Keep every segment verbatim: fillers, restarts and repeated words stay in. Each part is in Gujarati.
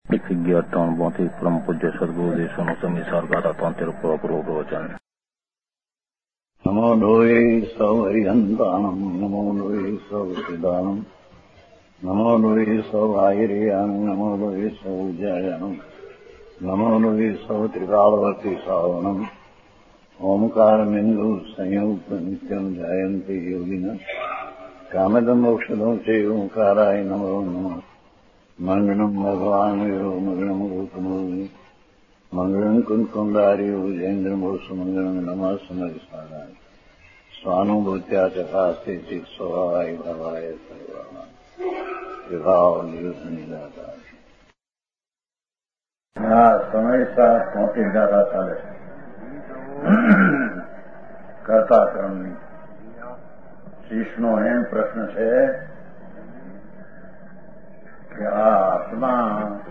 એક અગિયાર ત્રણ બોથી પરમ પૂજ્ય સદગુરુ દેશોનું સમીસાર ગાતા તોતેર પૂર્વ પૂર્વ પ્રવચન. નમો લોહી સૌ હરિહંતાણમ નમો લોહી સૌ સિદ્ધાણમ નમો લોહી સૌ આયર્યાન નમો લોહી સૌ જયનમ નમો લોહી સૌ ત્રિકાળવતી સાવનમ ઓમકાર બિંદુ સંયુક્ત નિત્યમ જયંતી યોગિન કામદમ મોક્ષદમ છે ઓંકારાય નમો નમઃ. મંગળમ ભગવાન વિરો મંગળમ ગૌતમોની મંગળમ કુંકુંડાર્યો જૈન્દ્રમોષ મંગળમ નમઃ સમયસારાય સ્વાનુભૂત્યા ચકાસ્તે ચિત સ્વભાવાય ભાવાય સર્વા વિભાવ નિયુદ્ધની દાતા. હા, સમયસાર પહોંચી દાતા ચાલે કરતા ક્રમની શીશનો એમ પ્રશ્ન છે કે આ આત્મા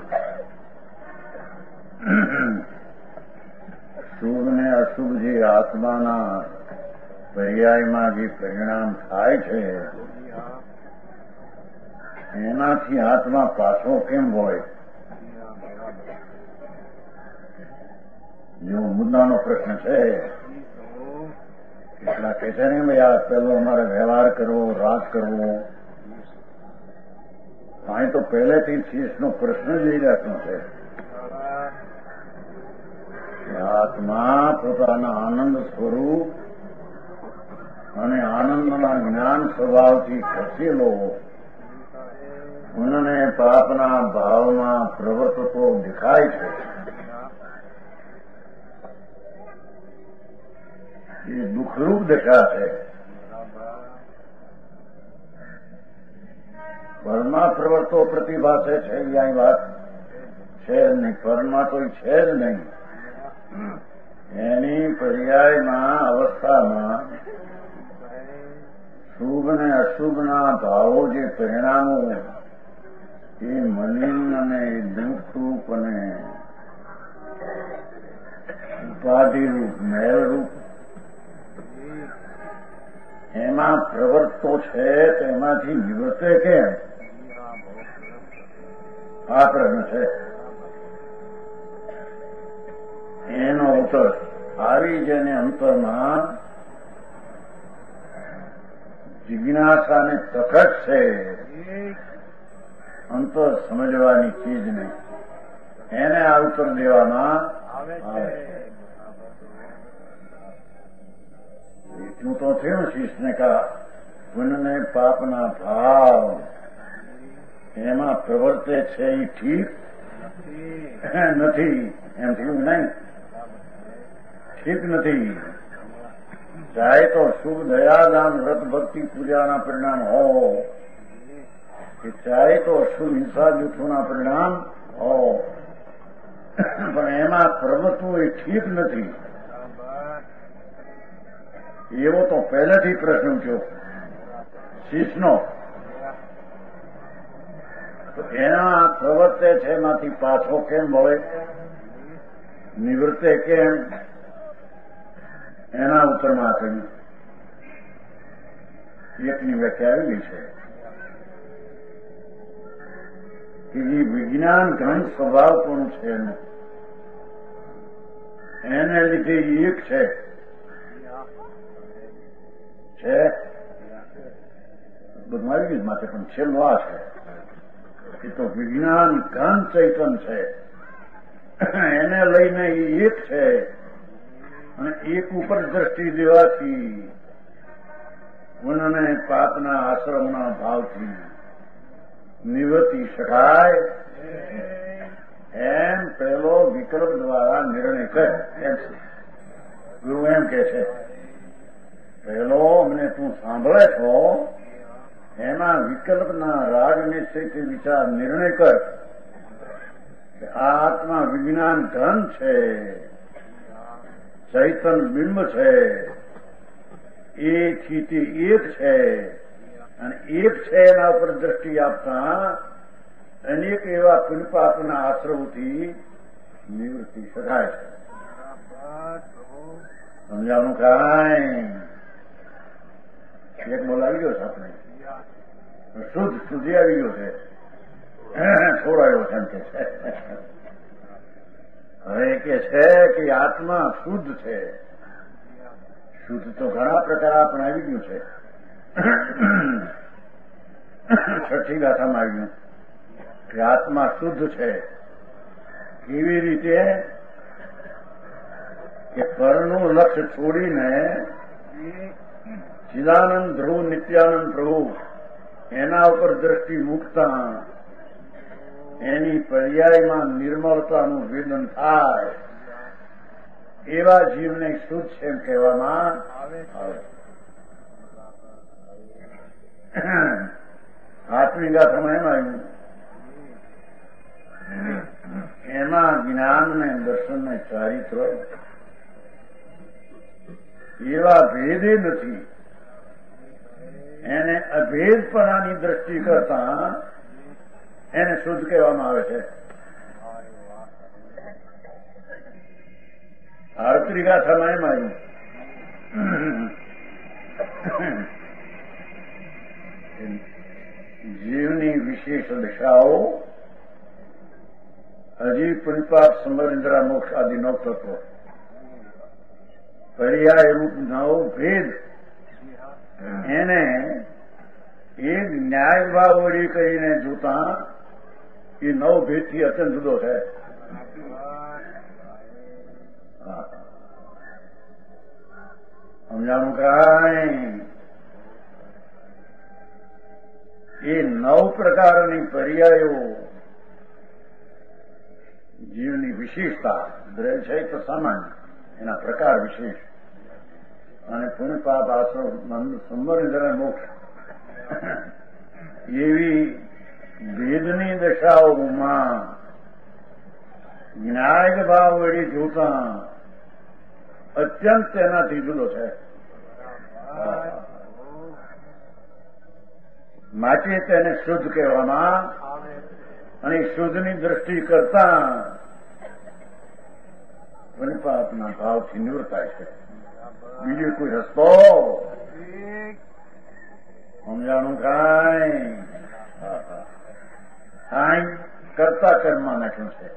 શુભ ને અશુભ જે આત્માના પર્યાયમાં જે પરિણામ થાય છે એનાથી આત્મા પાછો કેમ હોય? જો મુદ્દાનો પ્રશ્ન છે. એટલા કે છે ને ભાઈ આ પેલો અમારે વ્યવહાર કરવો, રાગ કરવો, અહીં તો પહેલેથી શીશનો પ્રશ્ન જ એ જાતનો છે. આત્મા પોતાના આનંદ સ્વરૂપ અને આનંદના જ્ઞાન સ્વભાવથી ખસેલો ઉનને પાપના ભાવમાં પ્રવર્તતો દેખાય છે. એ દુઃખરૂપ દશા છે. પરમાં પ્રવર્તો પ્રતિભાસે છે અહીં વાત છે જ નહીં. પરમાં તો છે જ નહીં. એની પર્યાયમાં અવસ્થામાં શુભ ને અશુભના ભાવો જે પરિણામો એ મલિન અને દુઃખરૂપ અને ઉપાધિરૂપ મેળરૂપ એમાં પ્રવર્તો છે તો એમાંથી નિવૃત્તે કેમ? આ પ્રશ્ન છે. એનો ઉત્તર આવી જેને અંતરમાં જિજ્ઞાસાને તખત છે, અંતર સમજવાની ચીજને, એને આ ઉત્તર દેવામાં આવે છે. એટલું તો થયું શીશને કા પુણ્યને પાપના ભાવ એમાં પ્રવર્તે છે એ ઠીક નથી એમ થયું નહીં. ઠીક નથી. ચાહે તો શુભ દયાદાન વ્રત ભક્તિ પૂજાના પરિણામ હો કે ચાહે તો શુભ હિંસા જૂઠોના પરિણામ હો, પણ એમાં પ્રવૃત્તિઓ એ ઠીક નથી. એવો તો પહેલેથી પ્રશ્ન ઉઠ્યો શીશનો. તો એના પ્રવર્તે છે એમાંથી પાછો કેમ વળે, નિવૃત્તે કેમ? એના ઉત્તરમાં કહ્યું એકની વ્યાખ્યા આવેલી છે કે એ વિજ્ઞાન ઘન સ્વભાવ પણ છે એનું. એને લીધે એક છે છે બધું આવી ગયું માટે પણ છેલ્લો આ છે. એ તો વિજ્ઞાન ઘન ચૈતન છે. એને લઈને એ એક છે અને એક ઉપર દ્રષ્ટિ દેવાથી મનને પાપના આશ્રમના ભાવથી નિવૃત્તિ શકાય એમ પેલો વિકલ્પ દ્વારા નિર્ણય કરે. એમ છે ગુરુ એમ કે છે પેલો અમને તું સાંભળે છો એમાં વિકલ્પના રાગ નિશ્ચયથી વિચાર નિર્ણય કર કે આ આત્મા વિજ્ઞાન ઘન છે, ચૈતન બિંબ છે, એ સ્થિતિ એક છે અને એક છે એના ઉપર દ્રષ્ટિ આપતા અનેક એવા પુલપાપના આશ્રવથી નિવૃત્તિ શકાય છે. સમજાવવાનું કાંઈ એક બોલ આવી ગયો છે આપણે શુદ્ધ સુધી આવી ગયો છે. છોડાયો છે એમ કે છે. હવે કે છે કે આત્મા શુદ્ધ છે. શુદ્ધ તો ઘણા પ્રકાર આપણે આવી ગયું છે. છઠ્ઠી ગાથામાં આવ્યું કે આત્મા શુદ્ધ છે. કેવી રીતે કે પરનું લક્ષ્ય છોડીને ચિદાનંદ ધ્રુવ નિત્યાનંદ પ્રભુ એના ઉપર દ્રષ્ટિ મૂકતા એની પર્યાયમાં નિર્મળતાનું વેદન થાય એવા જીવને શુદ્ધ છે એમ કહેવામાં આવે. આત્મી ગાથામાં એમ આવ્યું એમાં જ્ઞાન ને દર્શન ને ચારિત્ર એવા ભેદે નથી. એને અભેદપણાની દ્રષ્ટિ કરતા એને શુદ્ધ કહેવામાં આવે છે. આરતી ગાથામાં એમ આવ્યું જીવની વિશેષ દશાઓ હજી પરિપાક સમરિન્દ્રા મોક્ષ આદિ નવ તત્વો પર્યાય રૂપ નવ ભેદ એને એક ન્યાય ભાવ વળી કરીને જોતા એ નવ ભેદથી અત્યંત જુદો છે. સમજાણું કાંઈ એ નવ પ્રકારની પર્યાયો જીવની વિશેષતા દ્રવ્ય છે તો સામાન્ય એના પ્રકાર વિશેષ અને પુણ્ય પાપ આશ્રમ સંવર મોક્ષ એવી ભેદની દશાઓમાં ન્યાય ભાવ વળી જોતા અત્યંત તેનાથી જુદો છે. માટે તેને શુદ્ધ કહેવામાં અને શુદ્ધની દ્રષ્ટિ કરતા પાપના ભાવથી નિવૃત્તાય છે. બીજો કોઈ રસ્તો સમજાણું કાંઈ કાંઈ કરતા કર્મમાં નાખ્યું છે.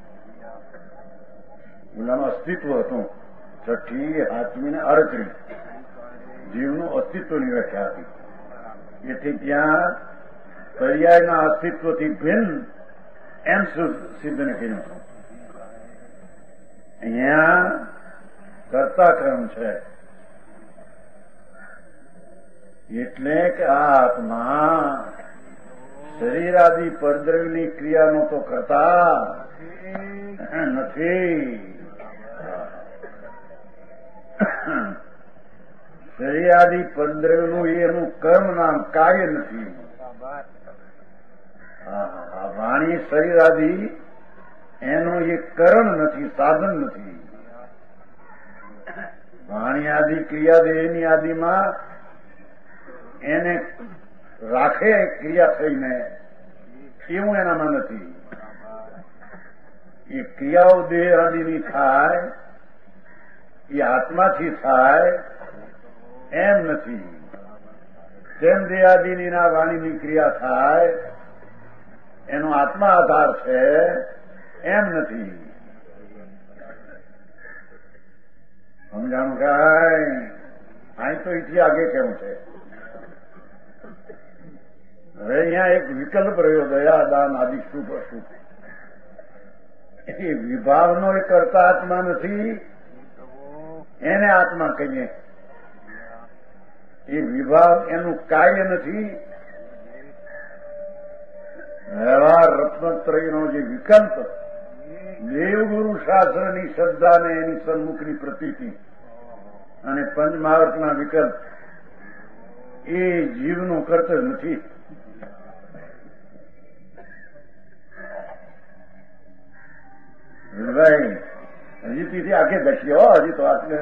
ઓલામાં અસ્તિત્વ હતું. છઠ્ઠી હાથમી ને અડત્રીસ જીવનું અસ્તિત્વની વ્યાખ્યા હતી. એથી ત્યાં પર્યાયના અસ્તિત્વથી ભિન્ન એમ સિદ્ધ કર્યું હતું. અહીંયા કરતા ક્રમ છે. એટલે કે આ આત્મા શરીરાદિ પરદ્રવ્યની ક્રિયાનો તો કરતા નથી. શરીરાદિ પરદ્રવ્યનું એનું કર્મ નામ કાર્ય નથી. વાણી શરીરાદિ એનું એ કરણ નથી, સાધન નથી. વાણી આદિ ક્રિયાદેહની આદિમાં એને રાખે ક્રિયા થઈને એવું એનામાં નથી. એ ક્રિયાઓ દેહ આદિની થાય એ આત્માથી થાય એમ નથી. જેમ દેહ આદિની ના વાણીની ક્રિયા થાય એનો આત્મા આધાર છે એમ નથી. સમજાણું કાંઈ અહીં તો એથી આગે કેવું છે. હવે અહીંયા એક વિકલ્પ રહ્યો દયા દાન આદિ શુભ અશુભ. એ વિભાવનો એ કરતા આત્મા નથી, એને આત્મા કહીએ. એ વિભાવ એનું કાર્ય નથી. વ્યવહાર રત્નત્રયનો જે વિકલ્પ દેવગુરુ શાસ્ત્રની શ્રદ્ધા ને એની સન્મુખની પ્રતીતિ અને પંચમહાવર્તના વિકલ્પ એ જીવનું કર્તવ્ય નથી. ભાઈ હજી તેથી આખે દસ્યો હજી તો આટલે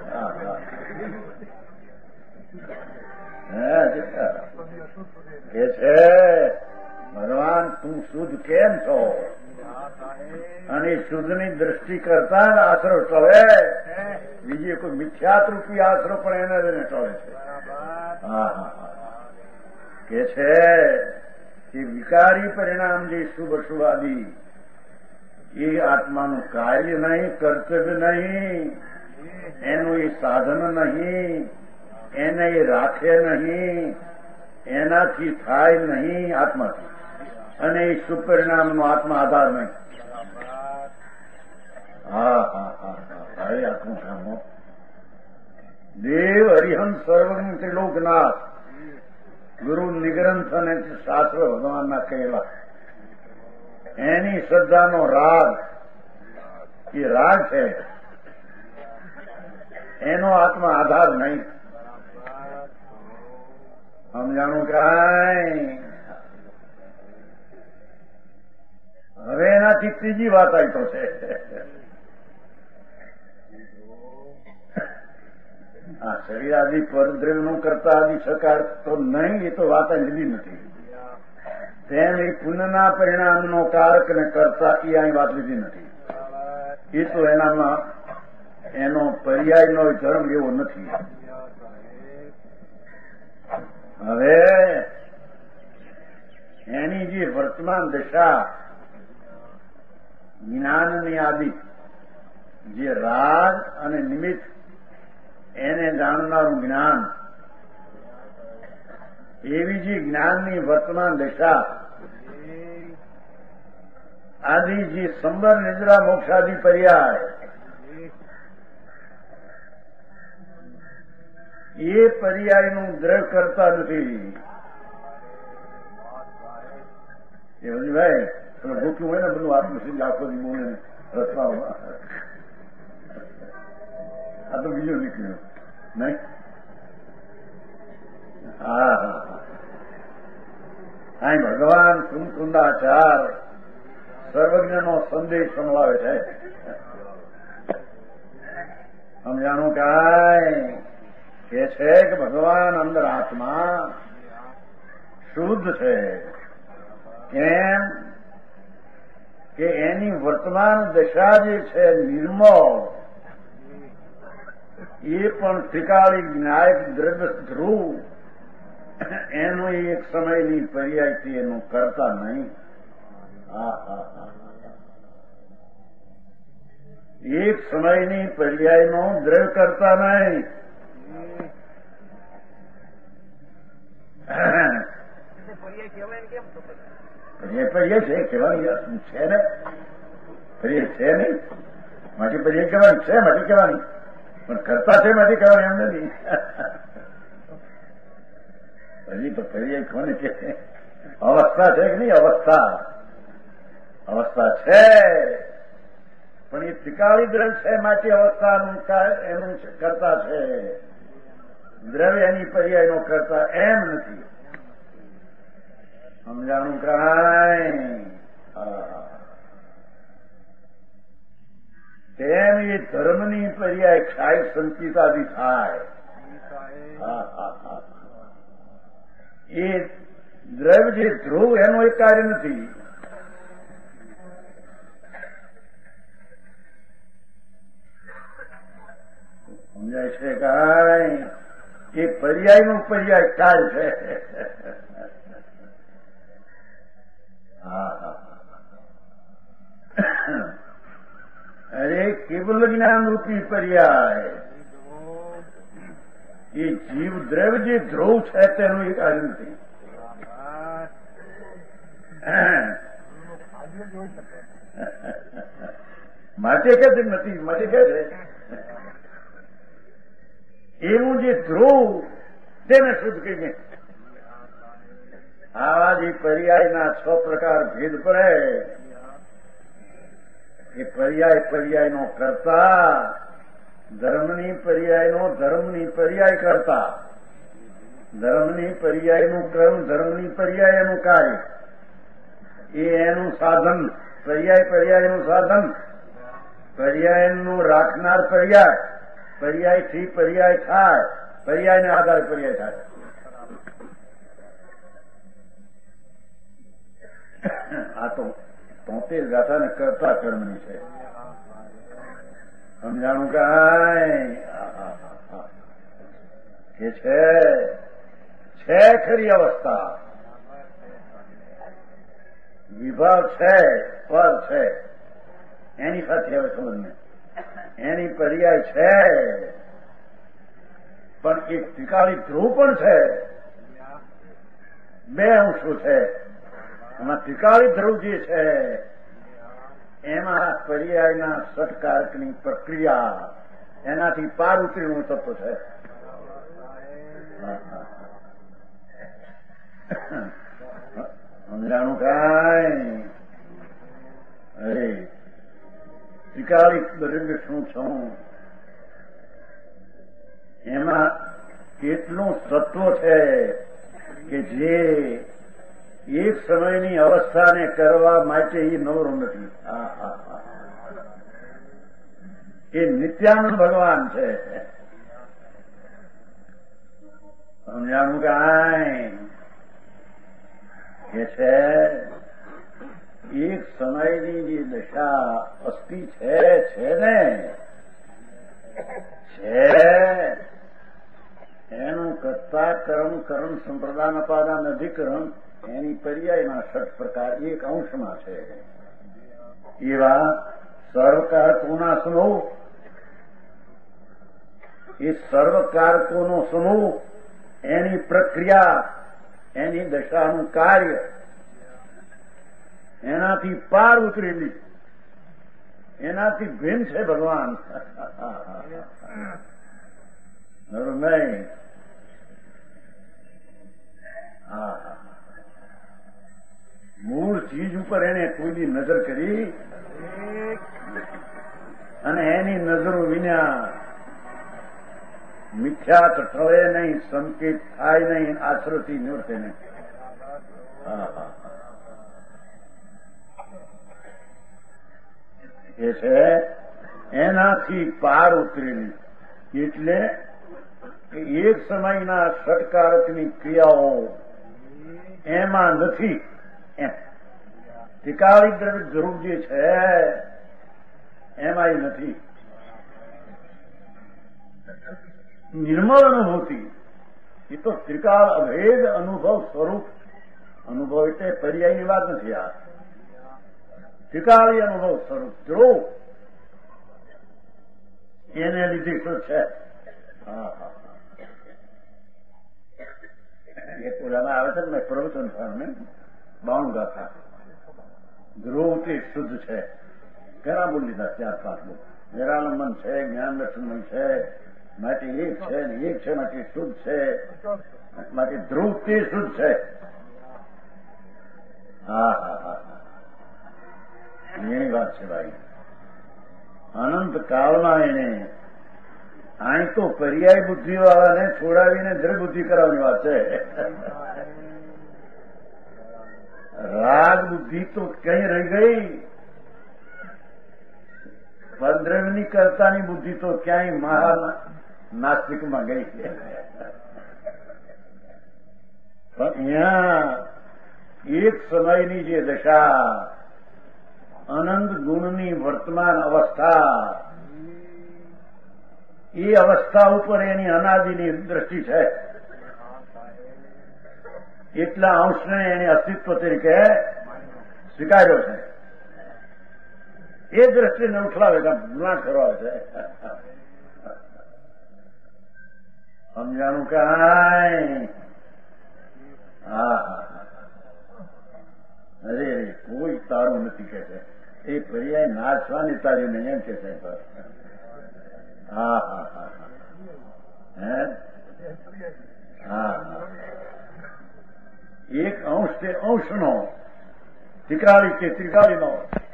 કે છે ભગવાન તું શુદ્ધ કેમ છો? અને શુદ્ધની દ્રષ્ટિ કરતા આશરો ટળે. બીજી કોઈ મિથ્યાતરૂપી આશરો પણ એને લઈને ટળે છે. હા હા કે છે એ વિકારી પરિણામ જે શુભ શુભાદી એ આત્માનું કાર્ય નહીં, કર્તવ્ય નહીં, એનું એ સાધન નહીં, એને એ રાખે નહીં, એનાથી થાય નહીં આત્માથી, અને એ શુભ પરિણામનો આત્મા આધાર નહીં. હા હા હા હા ભાઈ આત્મા કામો દેવ હરિહંસ સર્વજ્ઞ ત્રિલોકનાથ ગુરુ નિગ્રંથ અને શાસ્ત્ર ભગવાનના કહેલા એની શ્રદ્ધાનો રાગ એ રાગ છે, એનો આત્મા આધાર નહીં. સમજાણું કાંઈ? હવે એનાથી ત્રીજી વાત આવી તો છે. આ શરીર આદિ પરદ્રવ્યનું કરતા આદિ સકાર તો નહીં, એ તો વાત લીધી નથી. તેમ એ પુણ્યના પરિણામનો કારક ને કરતા એ અહીં વાત લીધી નથી. એ તો એનામાં એનો પર્યાયનો ધર્મ એવો નથી. હવે એની જે વર્તમાન દશા જ્ઞાનની આદિ જે રાગ અને નિમિત્ત એને જાણનારું જ્ઞાન, એવી જે જ્ઞાનની વર્તમાન દશા આદિ જે સંબર નિદ્રા મોક્ષાદિ પર્યાય એ પર્યાયનું દ્રઢ કરતા નથી. એ ભાઈ ભૂખ્યું હોય ને બધું આત્મસિદ્ધ આખો દી બોલે રસ્તાઓમાં, આ તો બીજું નીકળ્યું નહીં. હા હા હા અહીં ભગવાન કુંકુંદાચાર સર્વજ્ઞનો સંદેશ સંભળાવે છે. સમજાણું કાંઈ? કે છે કે ભગવાન અંદર આત્મા શુદ્ધ છે. કેમ કે એની વર્તમાન દશા જે છે નિર્મળ, એ પણ ત્રિકાળી જ્ઞાયક દ્રવ્ય ધ્રુવ એનો એક સમયની પર્યાયથી એનું કરતા નહીં. હા હા હા એક સમયની પર્યાયનો દ્રવ્ય કરતા નહીં. પર્યાય પર્યાય છે કહેવાની છે ને, પર્યાય છે નહીં માટે પર્યાય કહેવાની છે, માટે કહેવાની પણ કરતા છે માટે કહેવાની એમ નથી. હજી તો પર્યાય કોને કે અવસ્થા છે કે નહીં? અવસ્થા અવસ્થા છે, પણ એ ત્રિકાળી દ્રવ્ય છે માટે અવસ્થાનું એનું કરતા છે. દ્રવ્ય એની પર્યાયનો કરતા એમ નથી. સમજાણું કાંઈ? તેમ એ ધર્મની પર્યાય ક્ષાય સંચિતાદિ થાય. હા હા હા એ દ્રવ્ય જે ધ્રુવ એનું એક કાર્ય નથી. સમજાય છે કાંઈ? એ પર્યાયનું પર્યાય કાર્ય છે. હા હા અરે કેવલ જ્ઞાન રૂપી પર્યાય એ જીવ દ્રવ્ય જે ધ્રુવ છે તેનું એક કાર્ય નથી. માટે કે છે નથી, માટે કે છે એવું જે ધ્રુવ તેને શુદ્ધ કહીએ. આવા જે પર્યાયના છ પ્રકાર ભેદ પડે, એ પર્યાય પર્યાયનો કરતા, ધર્મની પર્યાયનો ધર્મની પર્યાય કરતા, ધર્મની પર્યાયનું કર્મ, ધર્મની પર્યાય એનું કાર્ય, એ એનું સાધન, પર્યાય પર્યાયનું સાધન, પર્યાયનું રાખનાર પર્યાય, પર્યાયથી પર્યાય થાય, પર્યાયને આધારે પર્યાય થાય. આ તો તોતેર ગાથાને કરતા કર્મની છે. સમજાણું કાંઈ? કે છે છે ખરી અવસ્થા, વિભાવ છે, પર છે, એની સાથે હવે સમજ ને એની પર્યાય છે, પણ એક ત્રિકાળી ધ્રુવ પણ છે. બે અંશો છે. એમાં ત્રિકાળી ધ્રુવ જે છે એમાં પર્યાયના સટકારકની પ્રક્રિયા એનાથી પાર ઉતરીનું તત્વ છે. સમજાણું કાંઈ? અરે ત્રિકાળી દ્રવ્ય શું છું? એમાં કેટલું તત્વ છે કે જે એક સમયની અવસ્થાને કરવા માટે એ નવરો નથી. એ નિત્યાનંદ ભગવાન છે. સમજાણું કાંઈ? કે છે એક સમયની જે દશા અસ્થિ છે છે ને છે એનું કર્તા કર્મ કર્મ સંપ્રદાન અપાદાન અધિકરણ એની પર્યાયના ષટ પ્રકાર એક અંશમાં છે. એવા સર્વકારકોના સમૂહ, એ સર્વકારકોનો સમૂહ, એની પ્રક્રિયા, એની દશાનું કાર્ય, એનાથી પાર ઉતરેલી, એનાથી ભિન્ન છે ભગવાન. નહીં? હા, મૂળ ચીજ ઉપર એને કોઈની નજર કરી અને એની નજરો વિના મિથ્યાત ઠળે નહીં, સંકેત થાય નહીં, આશ્રથી નિવર્તે નહીં. એ છે એનાથી પાર ઉતરેલી. એટલે એક સમયના ષટકારકની ક્રિયાઓ એમાં નથી. એમ ત્રિકાળી દ્રવ્ય ધ્રુવ જે છે એમાં નથી. નિર્મળ અનુભૂતિ એ તો ત્રિકાળ અભેદ અનુભવ સ્વરૂપ. અનુભવ એટલે પર્યાયની વાત નથી. આ ત્રિકાળી અનુભવ સ્વરૂપ ધ્રુવ એને લીધે શું છે? હા હા એક ઓલામાં આવે છે ને પ્રવચન ને બાવન ગાથા. ધ્રુવ તે શુદ્ધ છે. ઘણા બોલી લીધા ચાર પાંચ બોલ. નિરાલંબન છે, જ્ઞાન દર્શનમય છે, માટે એક છે ને એક છે માટે શુદ્ધ છે, માટે ધ્રુવ તે શુદ્ધ છે. હા હા હા એની વાત છે ભાઈ. અનંત કાળમાં એને અહીં તો પર્યાય બુદ્ધિ વાળાને છોડાવીને દ્રવ્ય બુદ્ધિ કરાવવાની વાત છે. રાગ બુદ્ધિ તો કઈ રહી ગઈ? દ્રવ્યની કરતાની બુદ્ધિ તો ક્યાંય મહા નાસ્તિકમાં ગઈ. પણ અહીંયા એક સમયની જે દશા, અનંત ગુણની વર્તમાન અવસ્થા, એ અવસ્થા ઉપર એની અનાદિની દ્રષ્ટિ છે. એટલા અંશને એને અસ્તિત્વ તરીકે સ્વીકાર્યો છે. એ દ્રષ્ટિને ઉઠલાવે કે ગુણાટ કરવા છે. સમજાણું કાંઈ? હા અરે કોઈ તારું નથી કે છે. એ પર્યાય નાચવાની તારી નહીં એમ કે છે. હા હા હા હે હા હા એક અંશ તે અંશનો, ત્રિકાળી કે ત્રિકાળીનો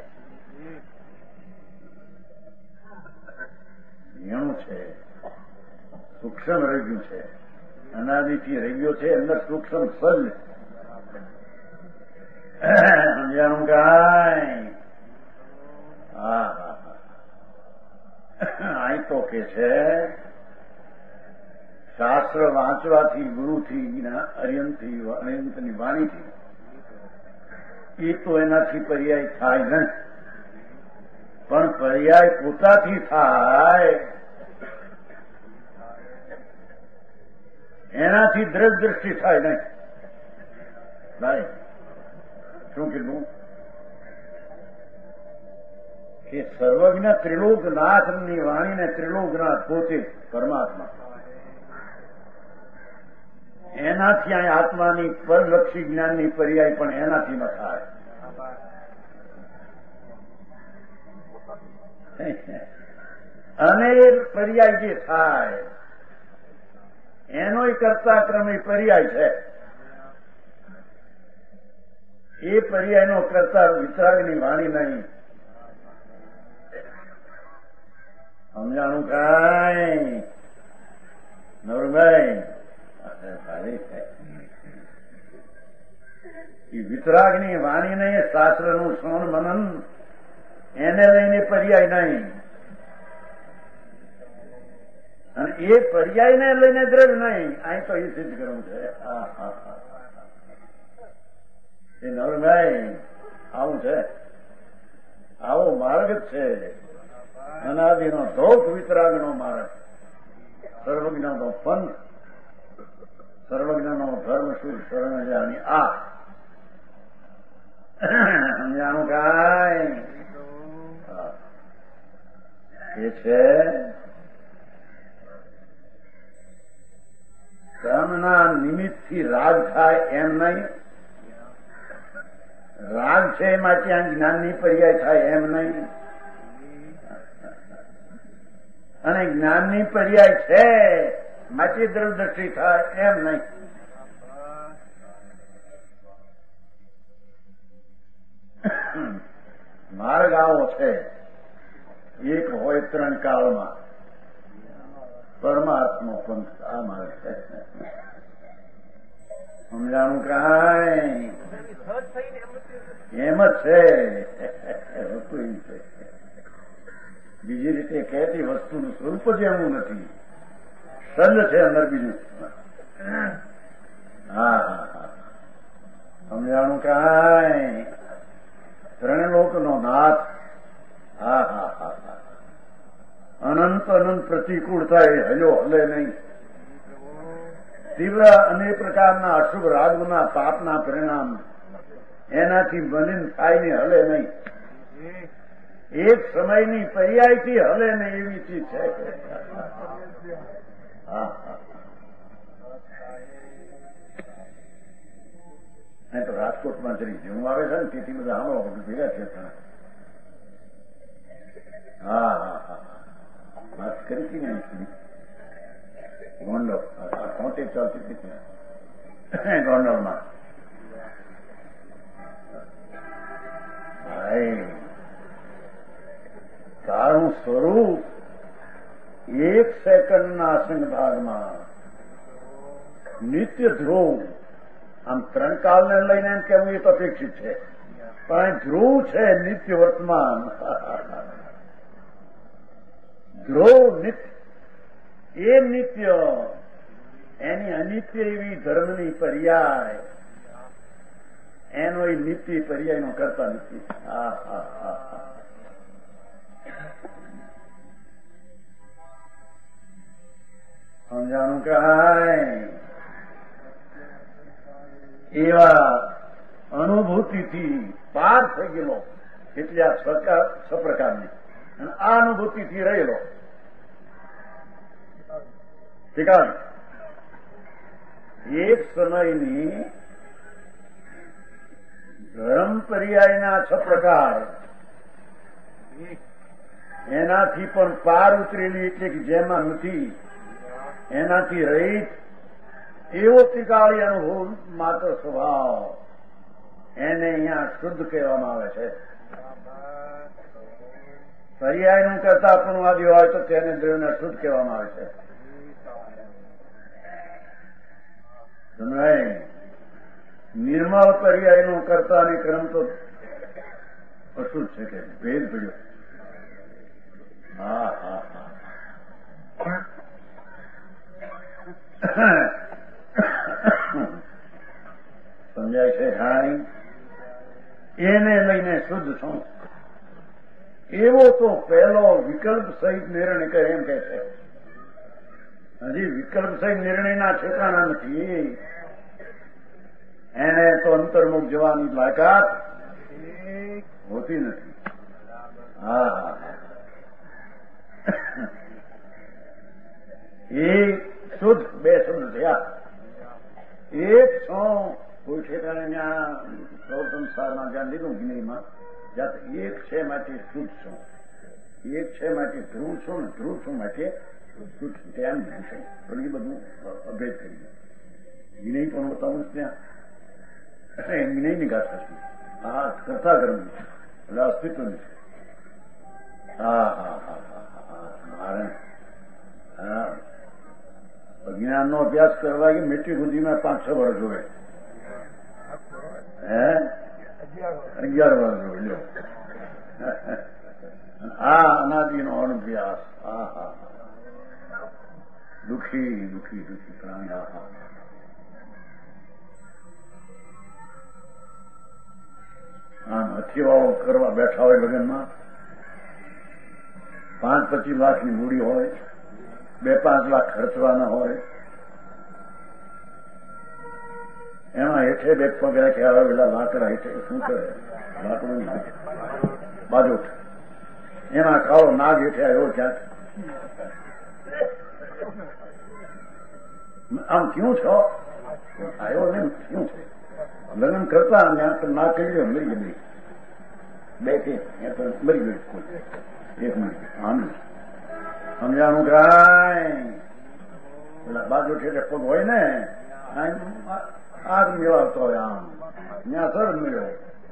એનું છે. સૂક્ષ્મ રહી છે, અનાદિથી રહી છે અંદર સૂક્ષ્મ સજ. સમજાણું કાંઈ? હા હા અહીં તો કે છે શાસ્ત્ર વાંચવાથી, ગુરુથી, અર્યંતથી, અર્યંતની વાણીથી એ તો એનાથી પર્યાય થાય નહીં. પણ પર્યાય પોતાથી થાય એનાથી દ્રઢ દ્રષ્ટિ થાય નહીં. ભાઈ શું કીધું? કે સર્વજ્ઞ ત્રિલોકનાથની વાણીને ત્રિલોકનાથ પોતે પરમાત્મા, એનાથી અહીં આત્માની પરલક્ષી જ્ઞાનની પર્યાય પણ એનાથી ન થાય. અને પર્યાય જે થાય એનોય કરતા ક્રમ એ પર્યાય છે. એ પર્યાયનો કરતા વિતરાગની વાણી નહીં. સમજાણું કાંઈ નવરભાઈ? એ વિતરાગની વાણી નહીં, શાસ્ત્રનું શ્રવણ મનન એને લઈને પર્યાય નહીં. અને એ પર્યાયને લઈને દ્રવ્ય નહીં. અહીં તો એ સિદ્ધ કરવું છે. હા હા હા એ નવરભાઈ આવું છે. આવો માર્ગ જ છે. અનાદિનો ધોક વિતરાગનો માર્ગ, સર્વજ્ઞનો પંથ, સર્વજ્ઞનો ધર્મ શું શરણ જાણી. આ સમજાણું કાંઈ? એ છે કર્મના નિમિત્તથી રાગ થાય એમ નહીં. રાગ છે એમાં ત્યાં જ્ઞાનની પર્યાય થાય એમ નહીં. અને જ્ઞાનની પર્યાય છે માટે દ્રવદ્રષ્ટિ થાય એમ નહીં. માર્ગ આવો છે. એક હોય ત્રણ કાળમાં પરમાત્મા પંથ. આ માર્ગ છે. સમજાણું કાંઈ? એમ જ છે. બીજી રીતે કહેતી વસ્તુનું સ્વરૂપ જ એવું નથી. સજ છે અંદર બીજું. હા હા હા સમજાણું કાંઈ? ત્રણ લોકનો નાથ. હા હા હા હા અનંત અનંત પ્રતિકૂળતા એ હલ્યો હલે નહીં. તીવ્ર અનેક પ્રકારના અશુભ રાગના પાપના પરિણામ એનાથી બનીને થાય ને હલે નહીં. એક સમયની પર્યાયથી હલે ને એવી ચીજ છે. હા હા તો રાજકોટમાં જરી જેવું આવે છે ને તેથી બધા આવો ભેગા છે. હા હા હા વાત કરી હતી ને ગોંડલ કોન્ટેક ચાલતી હતી ગોંડલમાં. તારું સ્વરૂપ એક સેકન્ડના અસંગ ભાગમાં નિત્ય ધ્રુવ. આમ ત્રણ કાળને લઈને એમ કેવું એ તો અપેક્ષિત છે, પણ ધ્રુવ છે નિત્ય વર્તમાન. ધ્રુવ નિત્ય એ નિત્ય એની અનિત્ય એવી ધર્મની પર્યાય એનો એ નિત્ય પર્યાયનો કરતા નથી. હા હા હા હા સમજાણું કાંઈ? એવા અનુભૂતિથી પાર થઈ ગયેલો એટલે આ છ પ્રકારની અને આ અનુભૂતિથી રહેલો ઠીક. એક સમયની ધર્મ પર્યાયના છ પ્રકાર એનાથી પણ પાર ઉતરેલી એટલે કે જેમાં નથી એનાથી રહિત એવો ત્રિકાળી અનુભવ માત્ર સ્વભાવ એને અહીંયા શુદ્ધ કહેવામાં આવે છે. પર્યાયનું કરતા પણ વાદી હોય તો તેને દ્રવ્યને શુદ્ધ કહેવામાં આવે છે. નિર્મળ પર્યાયનો કરતા અને ક્રમ તો અશુદ્ધ છે કે ભેદ પડ્યો. હા હા હા સમજાય છે હાઈ? એને લઈને શુદ્ધ છું એવો તો પહેલો વિકલ્પ સહિત નિર્ણય કરે એમ કે છે. હજી વિકલ્પ સહિત નિર્ણયના ઠેકાણા નથી. એને તો અંતર્મુખ જવાની લાયકાત હોતી નથી. હા સંસારમાં જ્યાં લીધું જ્ઞેયમાં જ્યાં એક છે માટે શુદ્ધ છું, એક છે માટે ધ્રુવ છું ને ધ્રુવ છું માટે શુદ્ધ છું ત્યાં જ છે. પણ એ બધું અભેદ કરી ગયું. વિનય પણ બતાવું ત્યાં એટલે વિનયની ગાથા છે. હા કરતા કર્મ એટલે અસ્તિત્વની છે. હા હા હા હા હા મારે હા અજ્ઞાન નો અભ્યાસ કરવા કે મેટ્રિક સુધીમાં પાંચ છ વર્ષ જોવે. હે અગિયાર વર્ષ જોવે લો. આ અનાદિનો અનભ્યાસ. હા હા દુઃખી દુઃખી દુઃખી પ્રાણી. હા હા આમ હથિયાઓ કરવા બેઠા હોય લગ્નમાં, પાંચ પચીસ લાખની મૂડી હોય, બે પાંચ લાખ ખર્ચવાના હોય, એમાં હેઠે બે પગ રાખ્યા હોય પેલા લાકડા હેઠે શું કરે લાકડું બાજુ એમાં કાળો નાગ હેઠે આવ્યો ક્યાંક આમ ક્યું છો આવ્યો ને ક્યું છે લગ્ન કરતા ના કરી દો મરી ગઈ બે કે મરી ગઈ એક મિનિટ આનંદ સમજાણું કાય પેલા બાજુ ઠેઠે પગ હોય ને આગ મેળવતો હોય આમ ત્યાં સર મેળવ્યો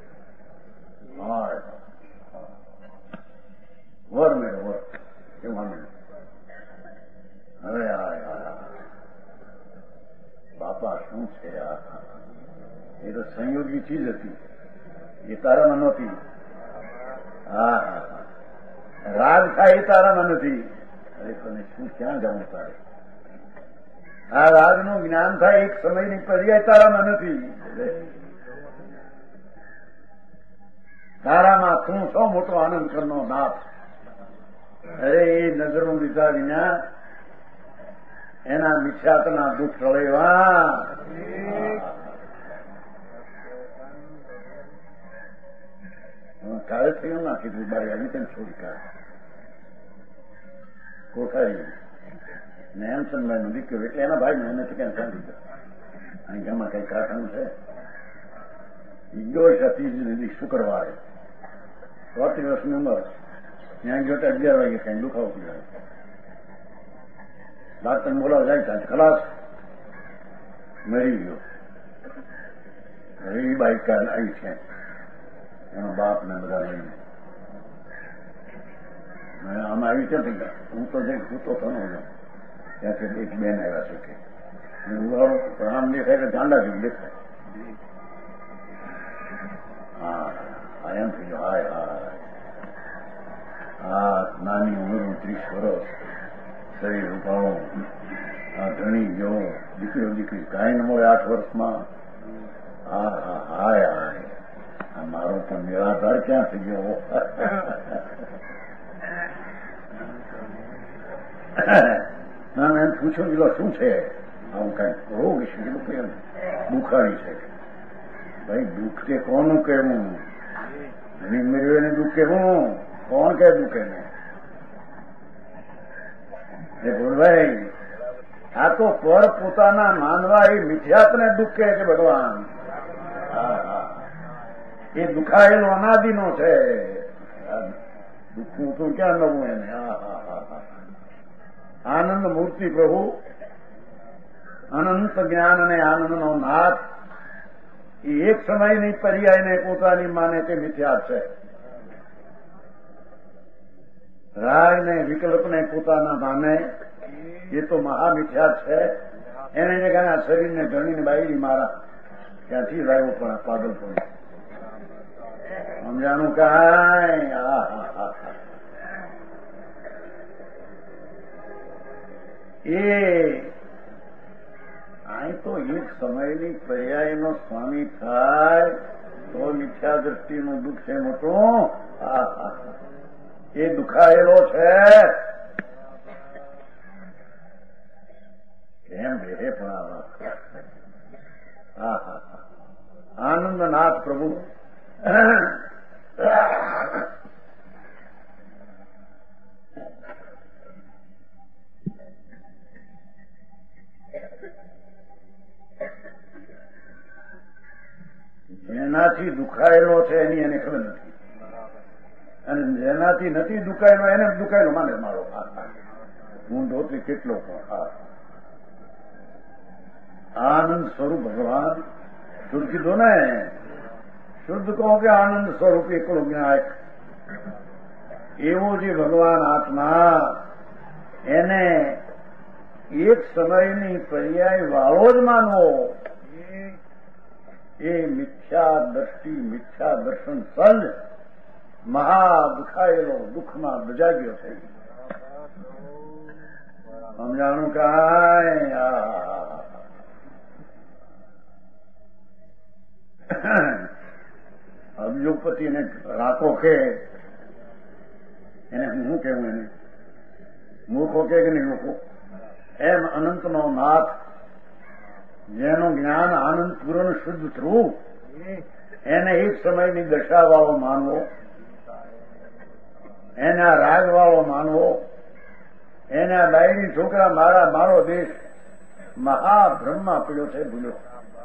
વર મેળો વર એમાં મેળવ. હવે આ બાપા શું છે આ? એ તો સંયોગી ચીજ હતી, એ તારામાં નહોતી. હા હા હા રાગ થાય એ તારામાં નથી. અરે તને શું ક્યાં જવું તારે? આ રાગનું જ્ઞાન થાય એક સમયની પર્યાય તારામાં નથી. તારામાં તું છો મોટો આનંદ કરનો નાથ. અરે એ નજરનું લીધા વિના એના મિથ્યાતના દુઃખ ટળેવા. કાલે થયું ના કીધું બારી આવી તેમ છોડી કાઢ કોઠારી ને હેમચંદભાઈ નો દીકરો એટલે એના ભાઈ ને એને ક્યાં ચાલી ગયો. અહીં ગામમાં કઈ કારખાનું છે ગયો છે ત્રીજી શુક્રવારે ચોત્રીસ વર્ષની ઉંમર ત્યાં ગયો તો અગિયાર વાગે કઈ દુખાવો પીડ્યો. ડાક્ટર બોલાવા જાય ત્યાં ખલાસ મરી ગયો. એ બાઈક આવી છે એનો બાપ ને બધા લઈને આમાં આવી ક્યાંથી ગયા? હું તો જઈ સૂતો થનો હતો ત્યાંથી એક બેન આવ્યા છે કે ઉગાડો પણ આમ દેખાય કે ગાંડા જેવું દેખાય. હા એમ થઈ ગયો. હાય હાય આ નાની ઉંમરનું ત્રીસ વર્ષ શરીર ઉપાડો આ ધણી ગયો દીકરીઓ દીકરી કાંઈ ન મળે આઠ વર્ષમાં. હા હા હાય હાય આ મારો પણ નિરાધાર ક્યાં થઈ ગયો? ના એમ પૂછ્યું પેલો શું છે આવું કઈ રોગ છે કેમ બુખારી છે? ભાઈ દુઃખ કે કોનું કહેવું? ધણી મેળવેને દુઃખ કહેવું? કોણ કહે દુઃખે ને? એ ભૂલભાઈ આ તો પર પોતાના માનવા એ મિથ્યાતને દુઃખ કહે છે ભગવાન. હા હા એ દુખાયેલો અનાદિનો છે. દુઃખનું તો ક્યાં નવું એને? હા હા હા હા આનંદ મૂર્તિ પ્રભુ અનંત જ્ઞાન અને આનંદનો નાથ એ એક સમયની પર્યાયને પોતાની માને તે મિથ્યા છે. રાગ ને વિકલ્પને પોતાના માને એ તો મહામિથ્યા છે. એને જગ્યાના શરીરને ધણીને બાયડી મારા ક્યાંથી લાવ્યો પણ પાગલ પણ સમજાનું કાંઈ? હા હા હા એ અહીં તો એક સમયની પર્યાયનો સ્વામી થાય તો મિથ્યા દ્રષ્ટિનું દુઃખ છે મોટું. હા હા એ દુખાયેલો છે કેમ રહે પણ આવા. હા હા આનંદનાથ પ્રભુ જેનાથી દુખાય દુખાયેલો છે એની એને ખબર નથી, અને જેનાથી નથી દુખાયેલો એને દુખાયેલો માને મારો હું ધોતી કેટલો પણ આનંદ સ્વરૂપ ભગવાન શુદ્ધ કીધો ને, શુદ્ધ કહો કે આનંદ સ્વરૂપ એકલો જ્ઞાયક, એવો જે ભગવાન આત્મા એને એક સમયની પર્યાય વાળો જ માનવો એ મિથ્યા દ્રષ્ટિ મિથ્યા દર્શન સજ મહા દુખાયેલો દુઃખમાં દજાગ્યો છે. સમજાણું કાંઈ અબજોપતિને રાતો કે એને હું કેવું, એને મૂર્ખો કે નહીં લોકો, એમ અનંતનો નાથ જેનું જ્ઞાન આનંદ પૂર્ણ શુદ્ધ થયું એને એક સમયની દશા વાળો માનવો, એના રાગ વાળો માનવો, એના ડાયરી છોકરા મારા મારો દેશ મહાબ્રહ્મા પડ્યો છે ભૂલ્યો.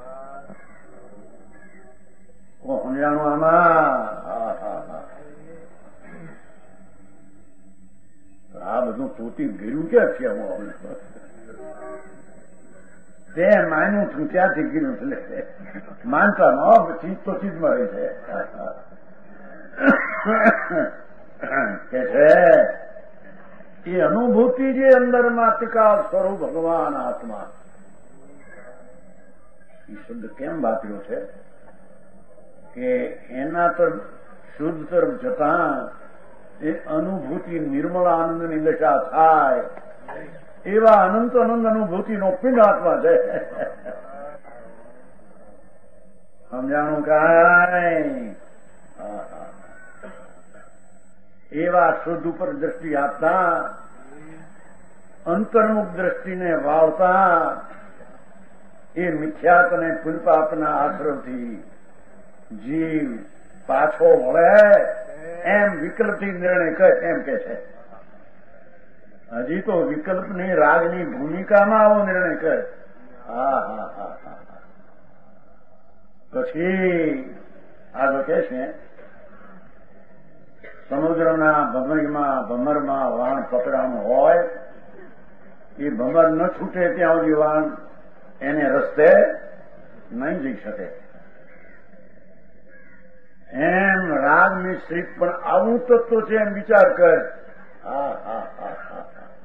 સમજાણું આમાં આ બધું તૂટી ગયું ક્યાં છે? હું તે માન્યું છું ત્યાંથી ગયું એટલે માનતા ન ચીજ તો ચીજમાં રહી છે કે છે એ અનુભૂતિ જે અંદરમાં ટીકા સ્વરૂપ ભગવાન આત્મા એ શબ્દ કેમ વાપર્યો છે કે એના તરફ શુદ્ધ તરફ જતા એ અનુભૂતિ નિર્મળ આનંદની દશા થાય એવા અનંત આનંદ અનુભૂતિનો પિંડ આત્મા છે. સમજાણું કાંઈ? એવા શુદ્ધ ઉપર દ્રષ્ટિ આપતા અંતર્મુખ દ્રષ્ટિને વાવતા એ મિથ્યાત અને પુલપાપના આશ્રયથી જીવ પાછો વળે એમ વિકલ્પથી નિર્ણય કરે એમ કે છે. હજી તો વિકલ્પની રાગની ભૂમિકામાં આવો નિર્ણય કરે. હા હા હા હા પછી આગળ કે છે સમુદ્રના ભમરમાં ભમરમાં વાણ પકડાનું હોય એ ભમર ન છૂટે ત્યાં સુધી વાણ એને રસ્તે નહીં જઈ શકે. એમ રાગ મિશ્રિત પણ આવું તત્વ છે એમ વિચાર કર. હા હા હા હા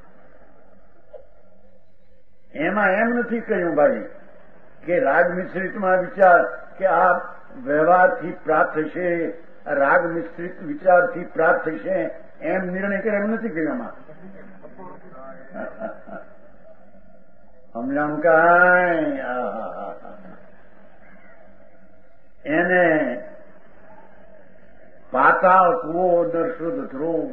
એમાં એમ નથી કહ્યું ભાઈ કે રાગ મિશ્રિતમાં વિચાર કે આ વ્યવહારથી પ્રાપ્ત થશે, રાગ મિશ્રિત વિચારથી પ્રાપ્ત થશે એમ નિર્ણય કરે એમ નથી કહ્યું. આમાં સમજાણું કાંઈ? એને પાતાળ કુવો દર શુદ્ધ ધ્રુવ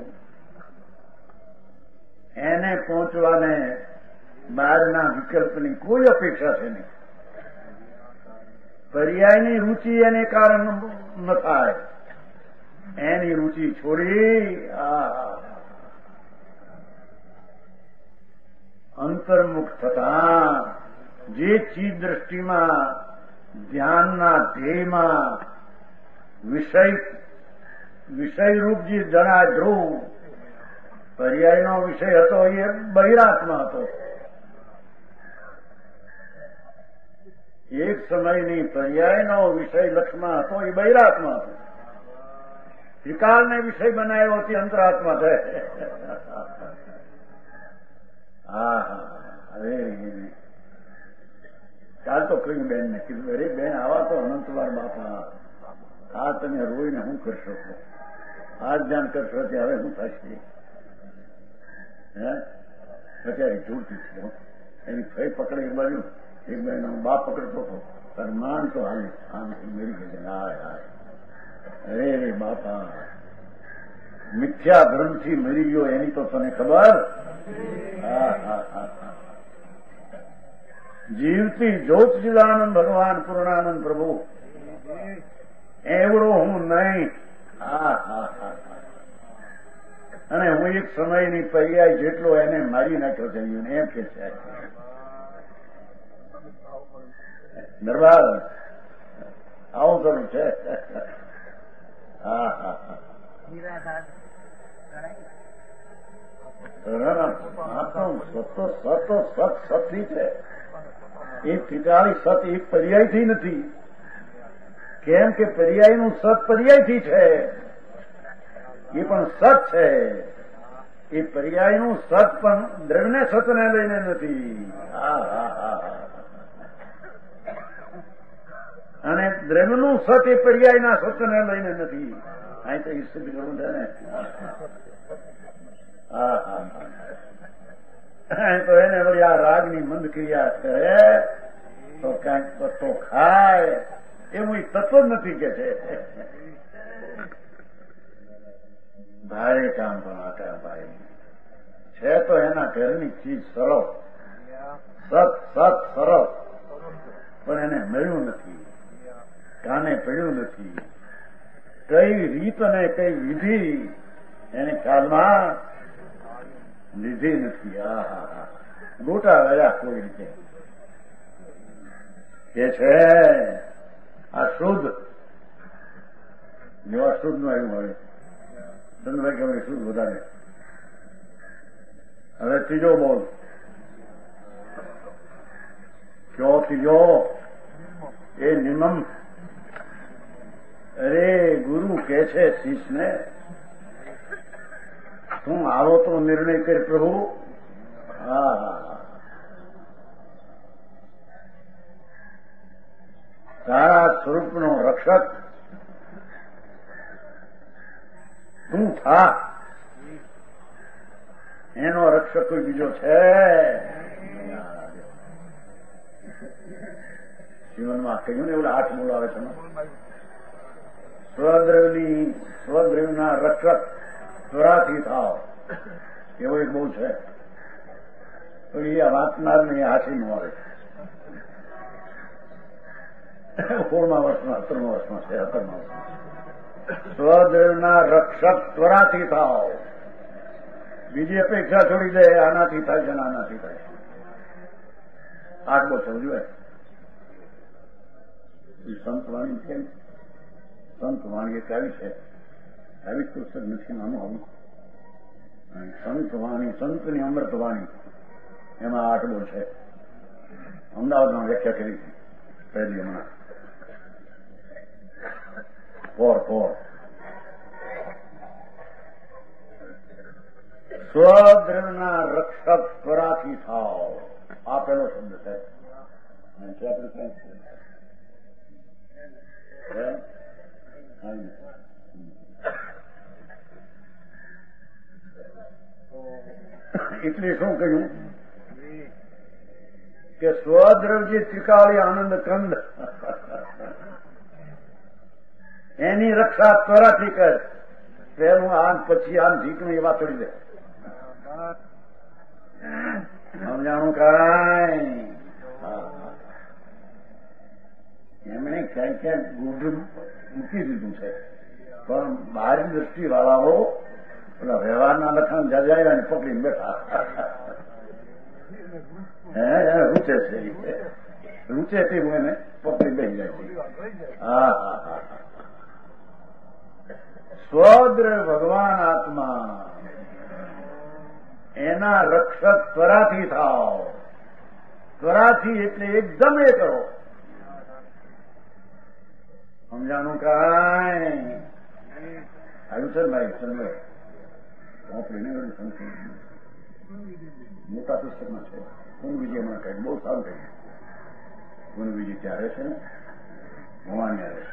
એને પહોંચવાને બહારના વિકલ્પની કોઈ અપેક્ષા છે નહીં. પર્યાયની રૂચિ એને કારણ ન થાય, એની રૂચિ છોડી અંતર્મુખ થતા જે ચીજ દ્રષ્ટિમાં ધ્યાનના ધ્યેયમાં વિષય વિષયરૂપ જે જણા ધ્રુવ પર્યાયનો વિષય હતો એ બહિરાત્મા હતો. એક સમયની પર્યાયનો વિષય લક્ષમાં હતો એ બહિરાત્મા હતો. ત્રિકાળને વિષય બનાવ્યો તે અંતરાત્મા છે. હા હા અરે કાલ તો કહ્યું બેન ને કીધું અરે બેન આવા તો અનંતવાર બાપા આ તમે રોઈને શું કરશો? આ જ ધ્યાન કરશો તે હવે શું થશે? હે અત્યારે જોડતી છે એની ફઈ પકડે એક બાજુ એક બાજુ બાપ પકડતો હતો તારે માન તો હાલે આમ મેરી ગઈ. હાય હાય અરે રે બાપા મિથ્યા ભ્રમથી મરી ગયો એની તો તને ખબર? હા હા હા હા જીવતી જ્યોત ચિદાનંદ ભગવાન પૂર્ણાનંદ પ્રભુ એવડો હું નહીં. હા હા હા અને હું એક સમયની પર્યાય જેટલો એને મારી નાખ્યો છે એમ કે છે. દરબાર આવું કરું છે સતો સતો સત સતથી છે. એ ત્રિકાળી સત એ પર્યાયથી નથી. કેમ કે પર્યાયનું સત પર્યાયથી છે. એ પણ સત છે. એ પર્યાયનું સત પણ દ્રવ્યને સતને લઈને નથી. હા હા હા. અને દ્રવ્યનું સત એ પર્યાયના સતને લઈને નથી. અહીં તો ઈશ્વર કરવું છે ને. હા હા હા. તો એને વળી આ રાગની મંદ ક્રિયા કરે તો કઈક પત્તો ખાય એવું એ તત્વ જ નથી કે છે. ભારે કામ પણ આટા ભાઈ છે તો એના ઘરની ચીજ સરળ સત સત સરળ પણ એને મળ્યું નથી. કાને પડ્યું નથી. કઈ રીત અને કઈ વિધિ એને કાલમાં લીધી નથી. આ હા હા ગોટા રહ્યા કોઈ રીતે કે છે આ શુદ્ધ જો આ શુદ્ધ નું આવ્યું હવે ચંદ્રભાઈ કે શુદ્ધ વધારે. હવે ત્રીજો બોલ કયો ત્રીજો એ નિમમ. અરે ગુરુ કે છે શિષ્યને તું આવો તો નિર્ણય કર પ્રભુ. હા હા તારા સ્વરૂપનો રક્ષક તું થા. એનો રક્ષક કોઈ બીજો છે? જીવનમાં કહ્યું ને એવું હાથ બોલાવે છે. સ્વદ્રવની સ્વદ્રવના રક્ષક ત્વરાથી થાવ એવો એક બહુ છે. તો એ વાંચનાર ને હાથી નું આવે. સોળમા વર્ષમાં સત્તરમા વર્ષમાં છે સત્તરમા વર્ષમાં સ્વદ્રવના રક્ષક ત્વરાથી થાવ. બીજી અપેક્ષા છોડી દે. આનાથી થાય છે ને આનાથી થાય છે. આઠ બહુ સમજવે સંત વાણી કેમ સંત વાણી એક આવી છે. આવી પુસ્તક નથી નાનું આવું. સંત વાણી સંતની અમૃત વાણી એમાં આઠ બહુ છે. અમદાવાદમાં વ્યાખ્યા કરી પહેલી હમણાં ફોર ફોર સ્વદ્રવના રક્ષક ત્વરાથી થાવ. આ પેલો શબ્દ છે. એટલે શું કહ્યું કે સ્વદ્રવ્ય ત્રિકાળી આનંદ કંદ એની રક્ષા ત્વરાથી કર. પેલું આન પછી આન ઢીકણું એવા ચડી દે. સમજાણું કાંઈ એમણે ક્યાંક ક્યાંક ગોઢું મૂકી દીધું છે. પણ બહારની દ્રષ્ટિ વાળાઓ પેલા વ્યવહારના લખાણ જજાયા ને પકડીને બેઠા. હે રૂચે છે રૂચે તેવું એને પકડી બેસી જાય છે. હા હા હા સ્વદ્ર ભગવાન આત્મા એના રક્ષક ત્વરાથી થાવ. ત્વરાથી એટલે એકદમ એ કરો. સમજાનું કાંઈ આવ્યું છે ભાઈ ચંદ્ર મોટા પુસ્તકમાં છે. ગુણ વિજય માં કઈ બહુ સારું કહ્યું. ગુણ વિજય ત્યારે છે ને ભવાની આવે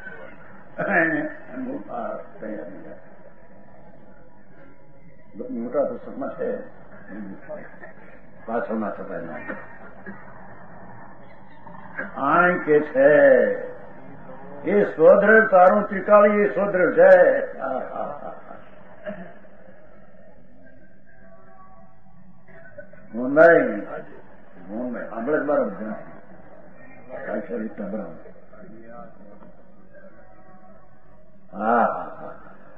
મોટા પુસ્તકમાં છે. પાછળના છપાયેલા આય કે છે એ સ્વદ્રવ તારું ત્રિકાળી એ સ્વદ્રવ છે. મોંદાય મોંદાય સાંભળે જ બરાબર છે. કાંઈ રીતના બરાબર. હા હા હા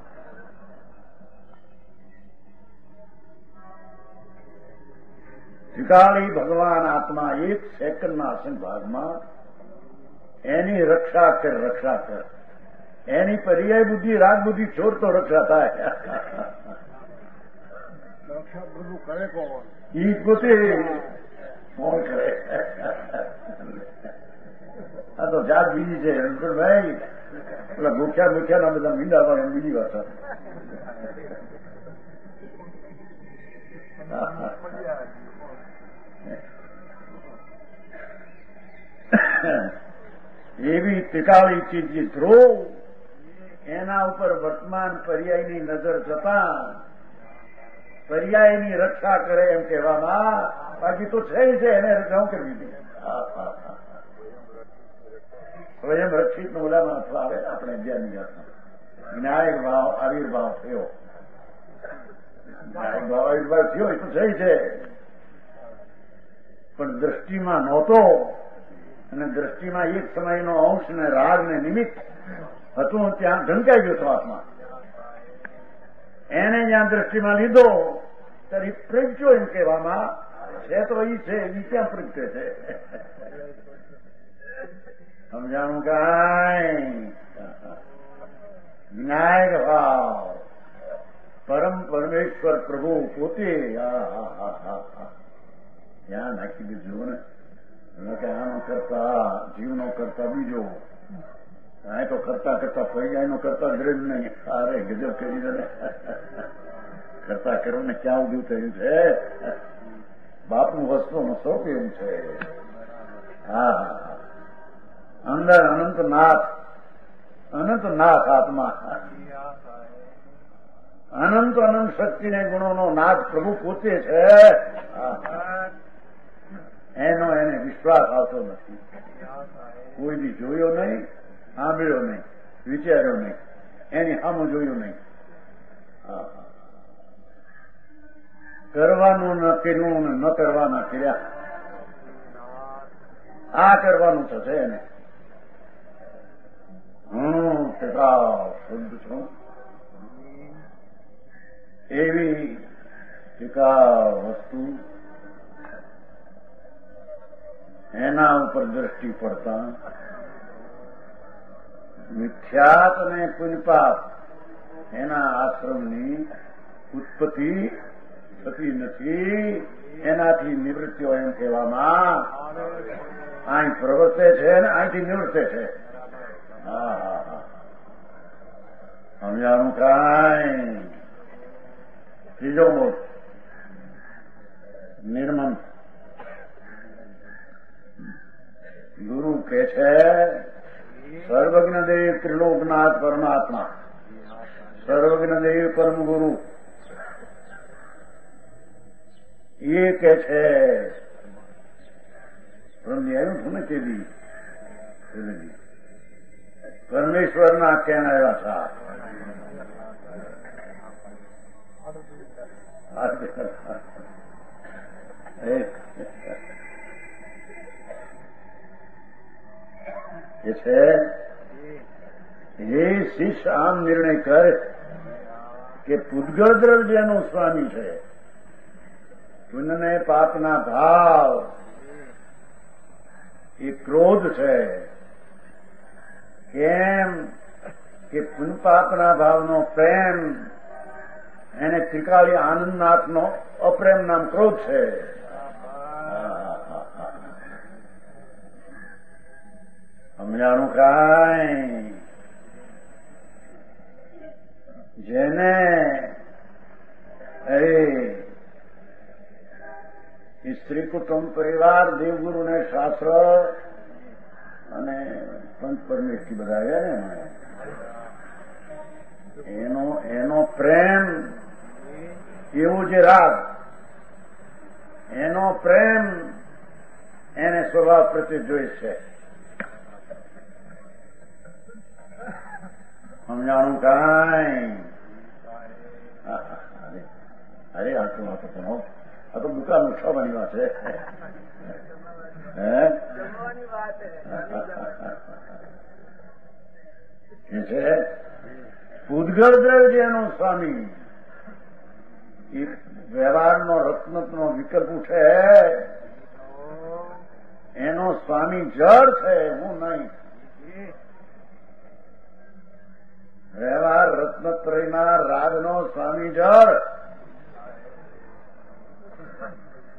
ત્રિકાળી ભગવાન આત્મા એક સેકન્ડના અસંગ ભાગમાં એની રક્ષા કર રક્ષા કર. એની પર્યાય બુદ્ધિ રાગ બુદ્ધિ છોડ તો રક્ષા થાય. રક્ષા બધું કરે કોણ? ઈ પોતે કોણ કરે? આ તો જાત બીજી છે રણછોડભાઈ. પેલા ભૂખ્યા ભૂખ્યા ના બધા મીંડા વાળે બીજી વાત. એવી ટીકાળી ચીજ ધ્રુવ, એના ઉપર વર્તમાન પર્યાયની નજર જતા પર્યાયની રક્ષા કરે એમ કહેવામાં. બાકી તો છે છે એને રક્ષા કરવી દે. સ્વયં રક્ષિત નો ઓલામાં અથવા આવે આપણે અગિયારની જાતમાં જ્ઞાયક ભાવ આવિર્ભાવ થયો. જ્ઞાયક ભાવ આવિર્ભાવ થયો એ તો છે છે, પણ દ્રષ્ટિમાં નહોતો. અને દ્રષ્ટિમાં એક સમયનો અંશ ને રાગ ને નિમિત્ત હતું, ત્યાં ઢંકાઈ ગયો હતો આત્મા. એને જ્યાં દ્રષ્ટિમાં લીધો ત્યારે પ્રગટ્યો એમ કહેવામાં છે. તો એ છે એ ક્યાં પ્રગટે છે? સમજાણું કાંઈ? વિનાયક ભાવ પરમ પરમેશ્વર પ્રભુ પોતે ત્યાં નાખી દીધું ને. કે આનો કરતા જીવનો કરતા બીજો, આ તો કરતા કરતા પર્યાયનો કરતા ગરજ નહીં. અરે ગજબ કરી દે ને. કરતા કરવું ને ક્યાં ઉભું થયું છે? બાપનું વસ્તુમાં સૌ કેવું છે. હા, અંદર અનંત નાથ, અનંત નાથ આત્મા, અનંત અનંત શક્તિને ગુણોનો નાથ પ્રભુ પોતે છે. એનો એને વિશ્વાસ આવતો નથી. કોઈની જોયો નહીં, સાંભળ્યો નહીં, વિચાર્યો નહીં, એની સામું જોયું નહીં. કરવાનું ન કર્યું ને ન કરવાના કર્યા. આ કરવાનું થશે એને. હું ટકાવ શુદ્ધ છું એવી ટકાવ વસ્તુ એના ઉપર દ્રષ્ટિ પડતા મિથ્યાત અને પુણ્યપાપ એના આશ્રમની ઉત્પત્તિ થતી નથી. એનાથી નિવૃત્તિઓ એમ કહેવામાં અહીં પ્રવર્તે છે ને અહીંથી નિવૃત્તે છે. હા હા હા સમજાણું કાંઈ? ત્રીજો મોટ નિર્મમ ગુરુ કે છે સર્વજ્ઞ દેવ ત્રિલોકનાથ પરમાત્મા, સર્વજ્ઞ દેવ પરમ ગુરુ એ કે છે. આવ્યું છું ને તેદી પરમેશ્વરના કહેનારા હતા. એ છે એ શિષ્ય આમ નિર્ણય કરે કે પૂતગળ દ્રવ્યનો સ્વામી છે. પુણ્યને પાપના ભાવ એ ક્રોધ છે. કેમ કે પુણ્ય પાપના ભાવનો પ્રેમ એને ત્રિકાળી આનંદનાથનો અપ્રેમ નામ ક્રોધ છે. સમજાણું કાંઈ? જેને એ સ્ત્રી કુટુંબ પરિવાર દેવગુરુ ને શાસ્ત્ર અને પંચ પરમેશ્વરી બધા આવ્યા ને એનો એનો પ્રેમ એવો જે રાગ એનો પ્રેમ એને સ્વભાવ પ્રત્યે જોઈ છે. સમજાણું કાંઈ? અરે આટલું વાતો પણ આ તો દુકાન ઉઠાવવાની વાત છે. હે છે પૂતગળ દ્રવ્યનો સ્વામી એ વ્યવહારનો રત્નનો વિકલ્પ ઉઠે એનો સ્વામી જળ છે, હું નહીં. વ્યવહાર રત્નત્રયના રાગનો સ્વામી જળ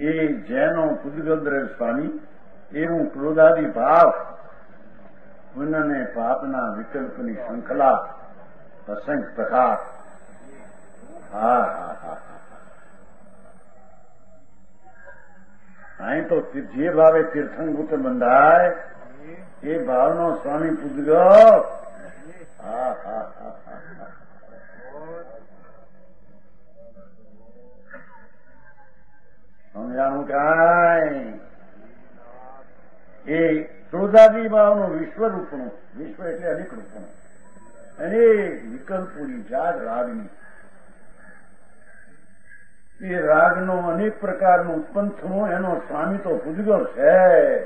એ જેનો પૂદગલ સ્વામી એવું ક્રોધાદી ભાવ પુણ્યને પાપના વિકલ્પની શૃંખલા અસંખ્ય પ્રકાર. હા હા હા અહીં તો જે ભાવે તીર્થંકૃત બંધાય એ ભાવનો સ્વામી પૂદગલ. હા હા હા હા સમજાણું કાંઈ? એ ક્રોધાદી ભાવનું વિશ્વરૂપનું, વિશ્વ એટલે અનેક રૂપનું, અનેક વિકલ્પોની જાત રાગની, એ રાગનો અનેક પ્રકારનું ઉત્પન્ન થવું એનો સ્વામી તો પૂદગલ છે.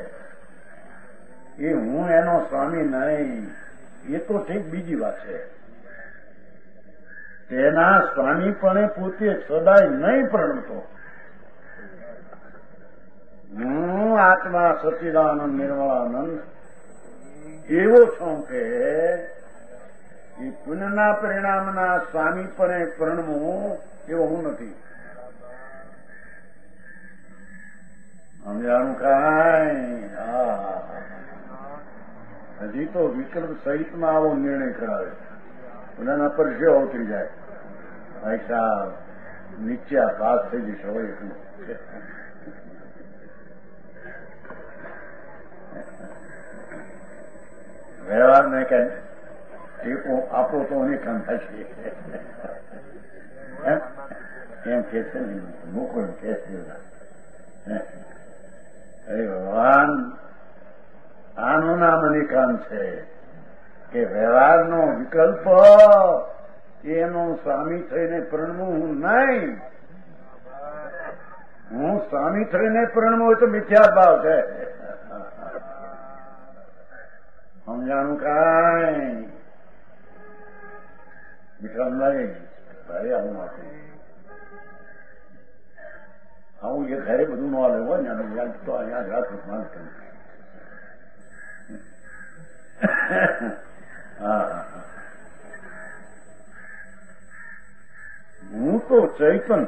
એ હું એનો સ્વામી નહીં, એ તો ઠીક બીજી વાત છે. તેના સ્વામીપણે પોતે સદાય નહીં પ્રણમતો. હું આત્મા સચ્ચિદાનંદ નિર્મળાનંદ એવો છું કે એ પુણ્યના પરિણામના સ્વામીપણે પ્રણમવું એવો હું નથી. સમજાણું કાંઈ? હા, હજી તો વિકલ્પ સહિતમાં આવો નિર્ણય કરાવે, પુનઃના પરસ્યો ઉતરી જાય. ભાઈ સાહેબ નીચે પાસ થઈ જશે. હવે એટલું વ્યવહાર ને કઈ ટેકો આપો તો અનેક કામ થશે એમ કે છે ને, મૂકો એમ કે છે. અરે ભગવાન, આનું નામ અનેકાન છે કે વ્યવહારનો વિકલ્પ એનો સ્વામી થઈને પ્રણમું હું નહીં. હું સ્વામી થઈને પ્રણમું હોય તો મિથ્યા ભાવ છે. સમજાણું કાંઈ? મીઠા લાગે ભાઈ આવું આપું આવું એ ઘરે બધું ન આવે હોય ને યાદ તો અહીંયા જ રાખું માન કરું. હા, હું તો ચૈતન,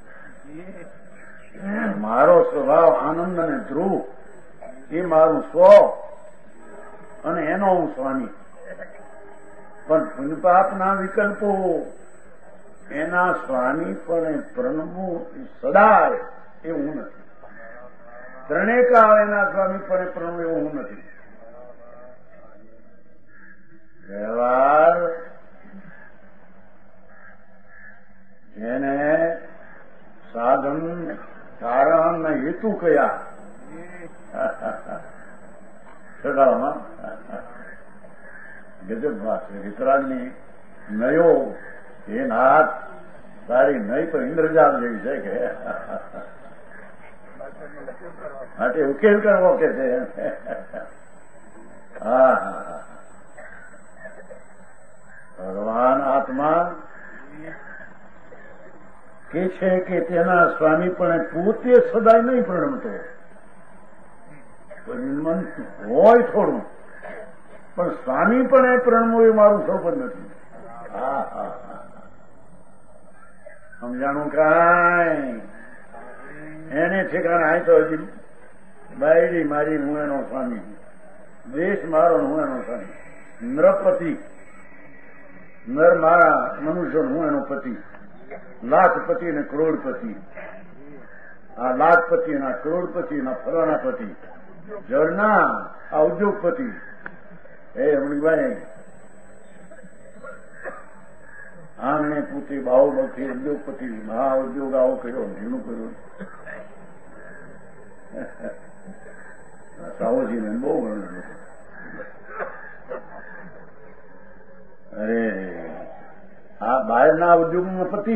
મારો સ્વભાવ આનંદ અને ધ્રુવ, એ મારું સ્વ અને એનો હું સ્વામી. પણ પુણ્યપાપના વિકલ્પો એના સ્વામી પણ પ્રણમવું સદાય એવું હું નથી. ત્રણેય કાળ એના સ્વામી પણ પ્રણમવું એવું હું નથી. વ્યવહાર જેને સાધન કારણ હેતુ કયા સગાળામાં ગજબ વાત છે. વિતરાગની નયો એ નાથ તારી નહી તો ઇન્દ્રજાલ જેવી છે કે માટે ઉકેલ કરવો કે છે. હા હા ભગવાન આત્મા કે છે કે તેના સ્વામી પણ પોતે સદાય નહીં પ્રણમતો. મન હોય થોડું, પણ સ્વામી પણ એ પ્રણમવું એ મારું સૌપદ નથી. હા હા સમજાણું કાંઈ? એને ઠેકાણે આય તો હજી બાયડી મારી હું એનો સ્વામી, દેશ મારો હું એનો સ્વામી, નૃપતિ નર મારા મનુષ્ય હું એનો પતિ, લાખપતિ ને કરોડપતિ, આ લાખપતિ ના કરોડપતિ ના ફલાણા પતિ, જળના આ ઉદ્યોગપતિ. હે અમણીભાઈ, આમને પૂછે બાહુબલથી ઉદ્યોગપતિ, મહા ઉદ્યોગ આવો કર્યો, ઝીણું કર્યું. સાવજીને બહુ વર્ણન. અરે આ બહારના ઉદ્યોગનો પતિ,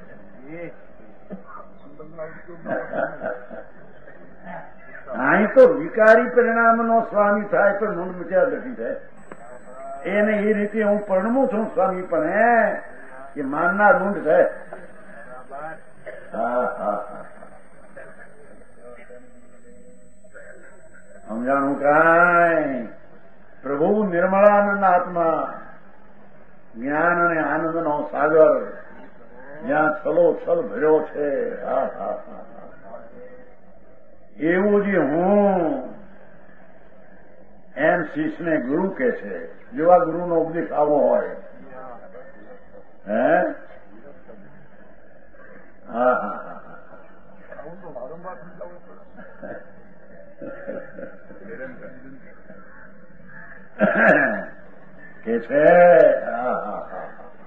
અહીં તો વિકારી પરિણામનો સ્વામી થાય તો નોંધ મૂક્યા નથી થાય. એને એ રીતે હું પરણમું છું સ્વામી, પણ એ માનનાર ઊંડ છે. હા હા હા સમજાણું કાંઈ? પ્રભુ નિર્મળાનંદ આત્મા, જ્ઞાન અને આનંદનો સાગર જ્યાં છલો છલ ભર્યો છે. હા હા હા એવું જે હું એમ શિષ્યને ગુરુ કે છે. જેવા ગુરુનો ઉપદેશ આવો હોય. હે હા હા હા કે છે. હા હા હા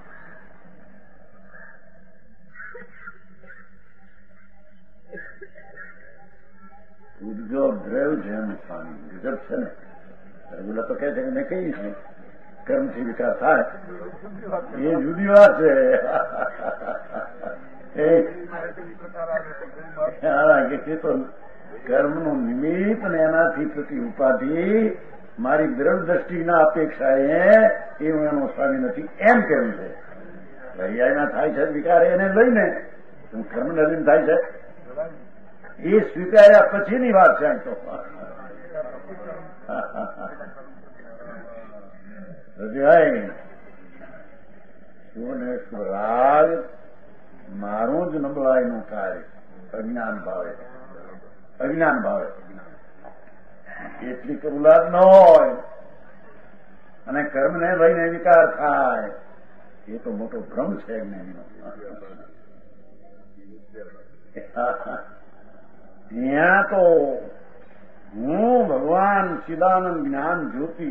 ઉદ્ગો દ્રવ જેમ સ્વામી ગજબ છે ને. ઓલા તો કહે છે કે મેં કહી છે કર્મથી વિકાસ થાય એ જુદી વાત છે. એ તો કર્મનું નિમિત્ત ને એનાથી થતી ઉપાધિ મારી દ્રઢ દ્રષ્ટિના અપેક્ષાએ એ હું એનો સ્વામી નથી એમ કેવું છે. હરિયાણા થાય છે વિકાર એને લઈને કર્મને લઈને થાય છે એ સ્વીકાર્યા પછીની વાત છે. તો રાગ મારું જ નબળાઈનું કાર્ય અજ્ઞાન ભાવે અજ્ઞાન ભાવે એટલી કબૂલાત ન હોય અને કર્મને લઈને વિકાર થાય એ તો મોટો ભ્રમ છે જ્ઞાનીનો. ત્યાં તો હું ભગવાન ચિદાનંદ જ્ઞાન જ્યોતિ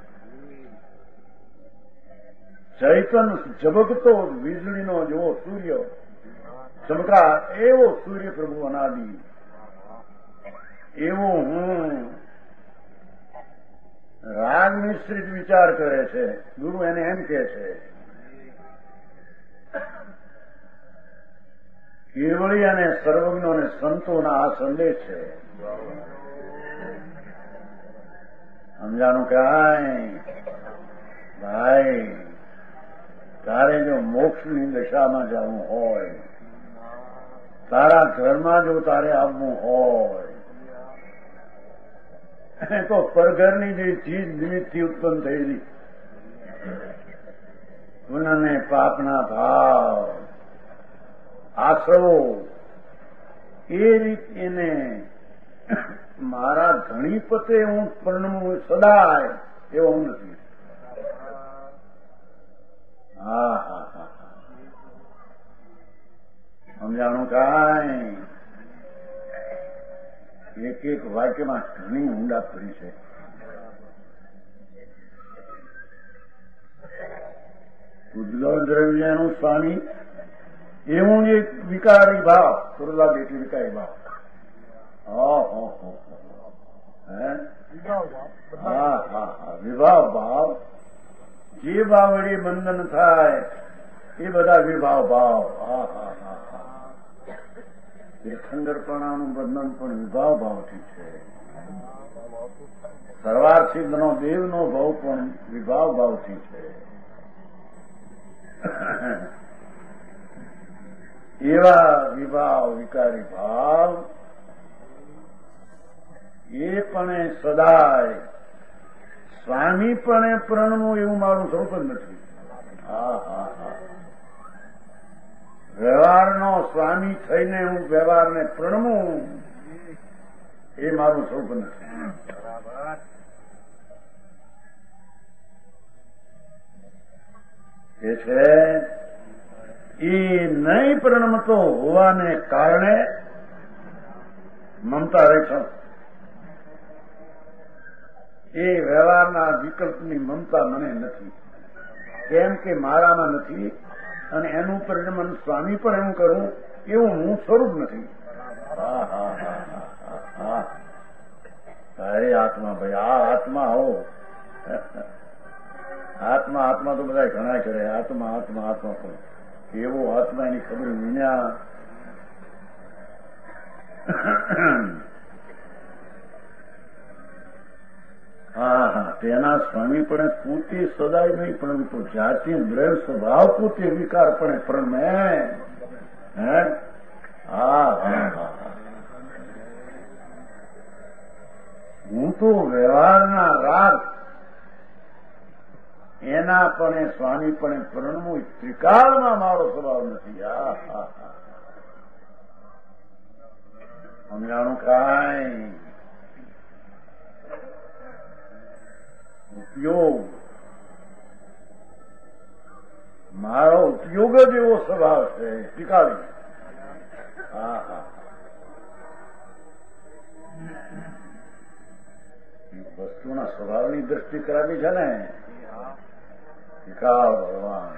ચૈતન્ય ઝબકતો વીજળીનો જેવો સૂર્ય ચમકા એવો સૂર્ય પ્રભુ અનાદિ એવો હું રાગ મિશ્રિત વિચાર કરે છે. ગુરુ એને એમ કે છે કેવળી અને સર્વજ્ઞો અને સંતોના આ સંદેશ છે. સમજાનું કાંઈ ભાઈ તારે જો મોક્ષની દશામાં જવું હોય તારા ઘરમાં જો તારે આવવું હોય તો પરઘરની જે ચીજ નિમિત્તથી ઉત્પન્ન થયેલી પુનઃને પાપના ભાવ આશ્રવો એ રીત એને મારા ધણી પતે હું પરણવું સદાય એવો હું નથી. હા હા હા સમજાણું કાંઈ એક એક વાક્યમાં ઘણી ઊંડા ફરી છે. ઉદ્ગવ દ્રવ્યનું સ્વામી એવું એક વિકારી ભાવ સુરલા બેટી વિકારી ભાવ હા હા હા વિભાવ ભાવ જે ભાવ વડે બંધન થાય એ બધા વિભાવ ભાવ. હા હા હા હા તીર્થંકરપણાનું બંધન પણ વિભાવ ભાવથી છે. સર્વાર્થિદનો દેવનો ભાવ પણ વિભાવ ભાવથી છે. એવા વિભાવ વિકારી ભાવ એ પણ સદાય સ્વામી પણ પ્રણવું એવું મારું સ્વરૂપ જ નથી. હા હા હા વ્યવહારનો સ્વામી થઈને હું વ્યવહારને પ્રણવું એ મારું સ્વરૂપ નથી. એ છે એ નહીં પ્રણમતો હોવાને કારણે મમતા રક્ષણ એ વ્યવહારના વિકલ્પની મમતા મને નથી. કેમ કે મારામાં નથી અને એનું પરિણમન સ્વામી પણ એમ કરું એવું હું સ્વરૂપ નથી. હા હા હા હા હા અરે આત્મા ભાઈ આ આત્મા આવો આત્મા આત્મા તો બધા ઘણા કરે આત્મા આત્મા આત્મા પણ એવો આત્મા એની ખબર વિના હા હા તેના સ્વામી પણ પોતે સદાય નહીં પરંતુ જાતિ દ્રવ સ્વભાવ પોતે વિકાર પણ પ્રણમે. હે હા હા હા હું તો વ્યવહારના રાગ એના પણ સ્વામી પણ પ્રણવું ત્રિકાળમાં મારો સ્વભાવ નથી. હા હા હા સમજાણું કાંઈ ઉપયોગ મારો ઉપયોગ જ એવો સ્વભાવ છે શીખાવી. હા હા વસ્તુના સ્વભાવની દ્રષ્ટિ કરાવી છે ને શીખાવ ભગવાન.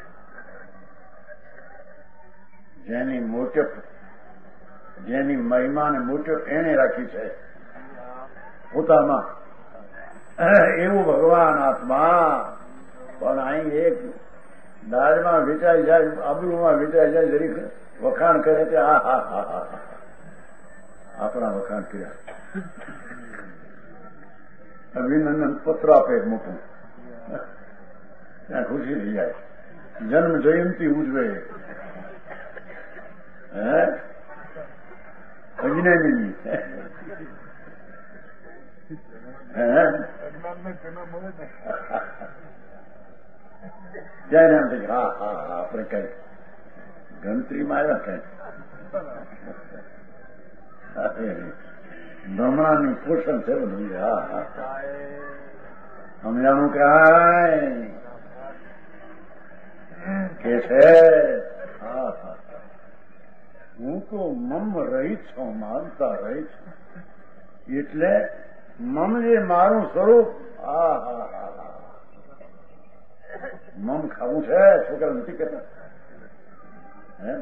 જેની મોટપ જેની મહિમા ને મોટપ એને રાખી છે પોતામાં એવું ભગવાન આત્મા. પણ અહીં એક દાળમાં વેચાઈ જાય, આબરૂમાં વેચાઈ જાય, જરીક વખાણ કરે તે આ હા હા હા હા આપણા વખાણ કર્યા. અભિનંદન પત્ર આપે મોટું, ત્યાં ખુશી થઈ જાય. જન્મ જયંતિ ઉજવે હે અજ્ઞાની ત્યારે એમ થઈ હા હા હા આપણે કઈ ગણતરીમાં આવ્યા કઈ ભ્રમણાની પોષણ છે બધું. હા હા સમજાણું કાંઈ કે છે. હા હા હું તો મમ રહી છું, માનતા રહી છું. એટલે મમ જે મારું સ્વરૂપ. હા હા હા મમ ખાવું છે છોકરા નથી કરતા હે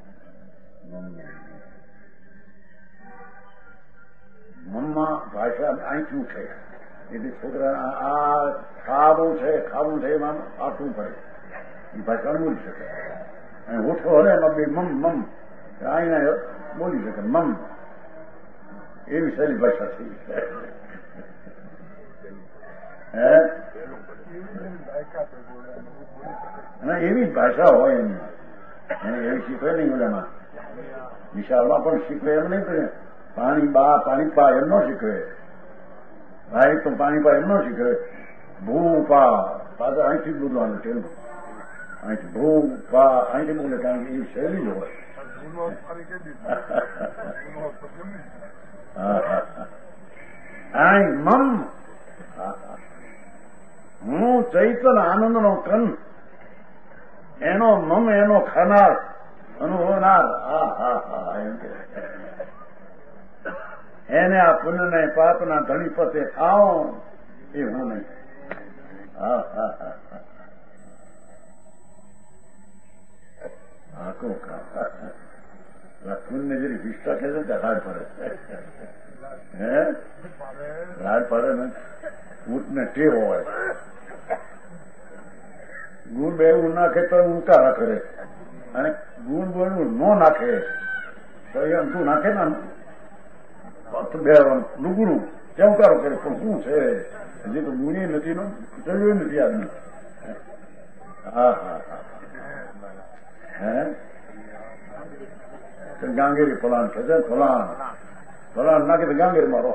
મમમાં ભાષા અહીંથી ઉઠે એટલે છોકરા આ ખાવું છે ખાવું છે એમાં આટવું પડે. એ ભાષા બોલી શકે અને ઓઠો હલે એમાં બે મમ મમ અહીંયા બોલી શકે મમ. એવી સારી ભાષા થઈ હે અને એવી જ ભાષા હોય એની એને એવી શીખવે નહીં. ઓલામાં વિશાળમાં પણ શીખવે એમ નહીં. પણ પાણી બા પાણી પા એમ ન શીખવે. ભાઈ તો પાણી પા એમ ન શીખવે. ભૂ પા પાછળ અહીંથી જ બોલવાનું છે. અહીંથી ભૂ પા અહીંથી બોલે કારણ કે એ શૈલી જ હોય. આઈ મમ હું ચૈતન આનંદ નો કન એનો મમ એનો ખાનાર અનુભવનાર. હા હા હા એમ કે એને આ પુણ્યને પાપના ધણીપતે ખાઓ એ હું નહીં. હા હા હા આખો પુણ્ય જેની વિષ્ઠા છે ને ત્યાં રાડ પડે હે રાડ પડે ને ઊંટને ટેવ હોય. ગુણ બેવું નાખે તો ઉતારા કરે અને ગુણ બોલવું ન નાખે તો એમ તું નાખે ને બે લુગડું ત્યાં ઉતારો કરે. પણ શું છે હજી તો ગુણી નથી નો ચડ્યું નથી આદમી. હા હા હા હે ગાંગેરી ફલાણ છે ફલાણ ફલાણ નાખે તો ગાંગેરી મારો.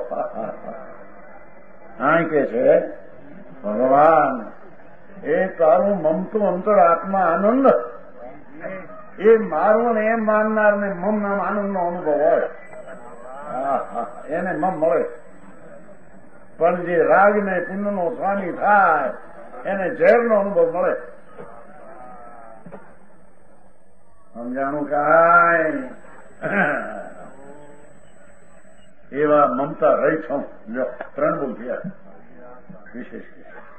હા કે છે ભગવાન એ તારું મમતું અંતર આત્મા આનંદ એ મારું ને એમ માનનાર ને મમ નામ આનંદ નો અનુભવ હોય. હા હા એને મમ મળે. પણ જે રાગ ને પુણ્ય નો સ્વામી થાય એને ઝેર નો અનુભવ મળે. સમજાણું કાંઈ એવા મમતા રહી છું. ત્રણ બોલ થયા વિશેષ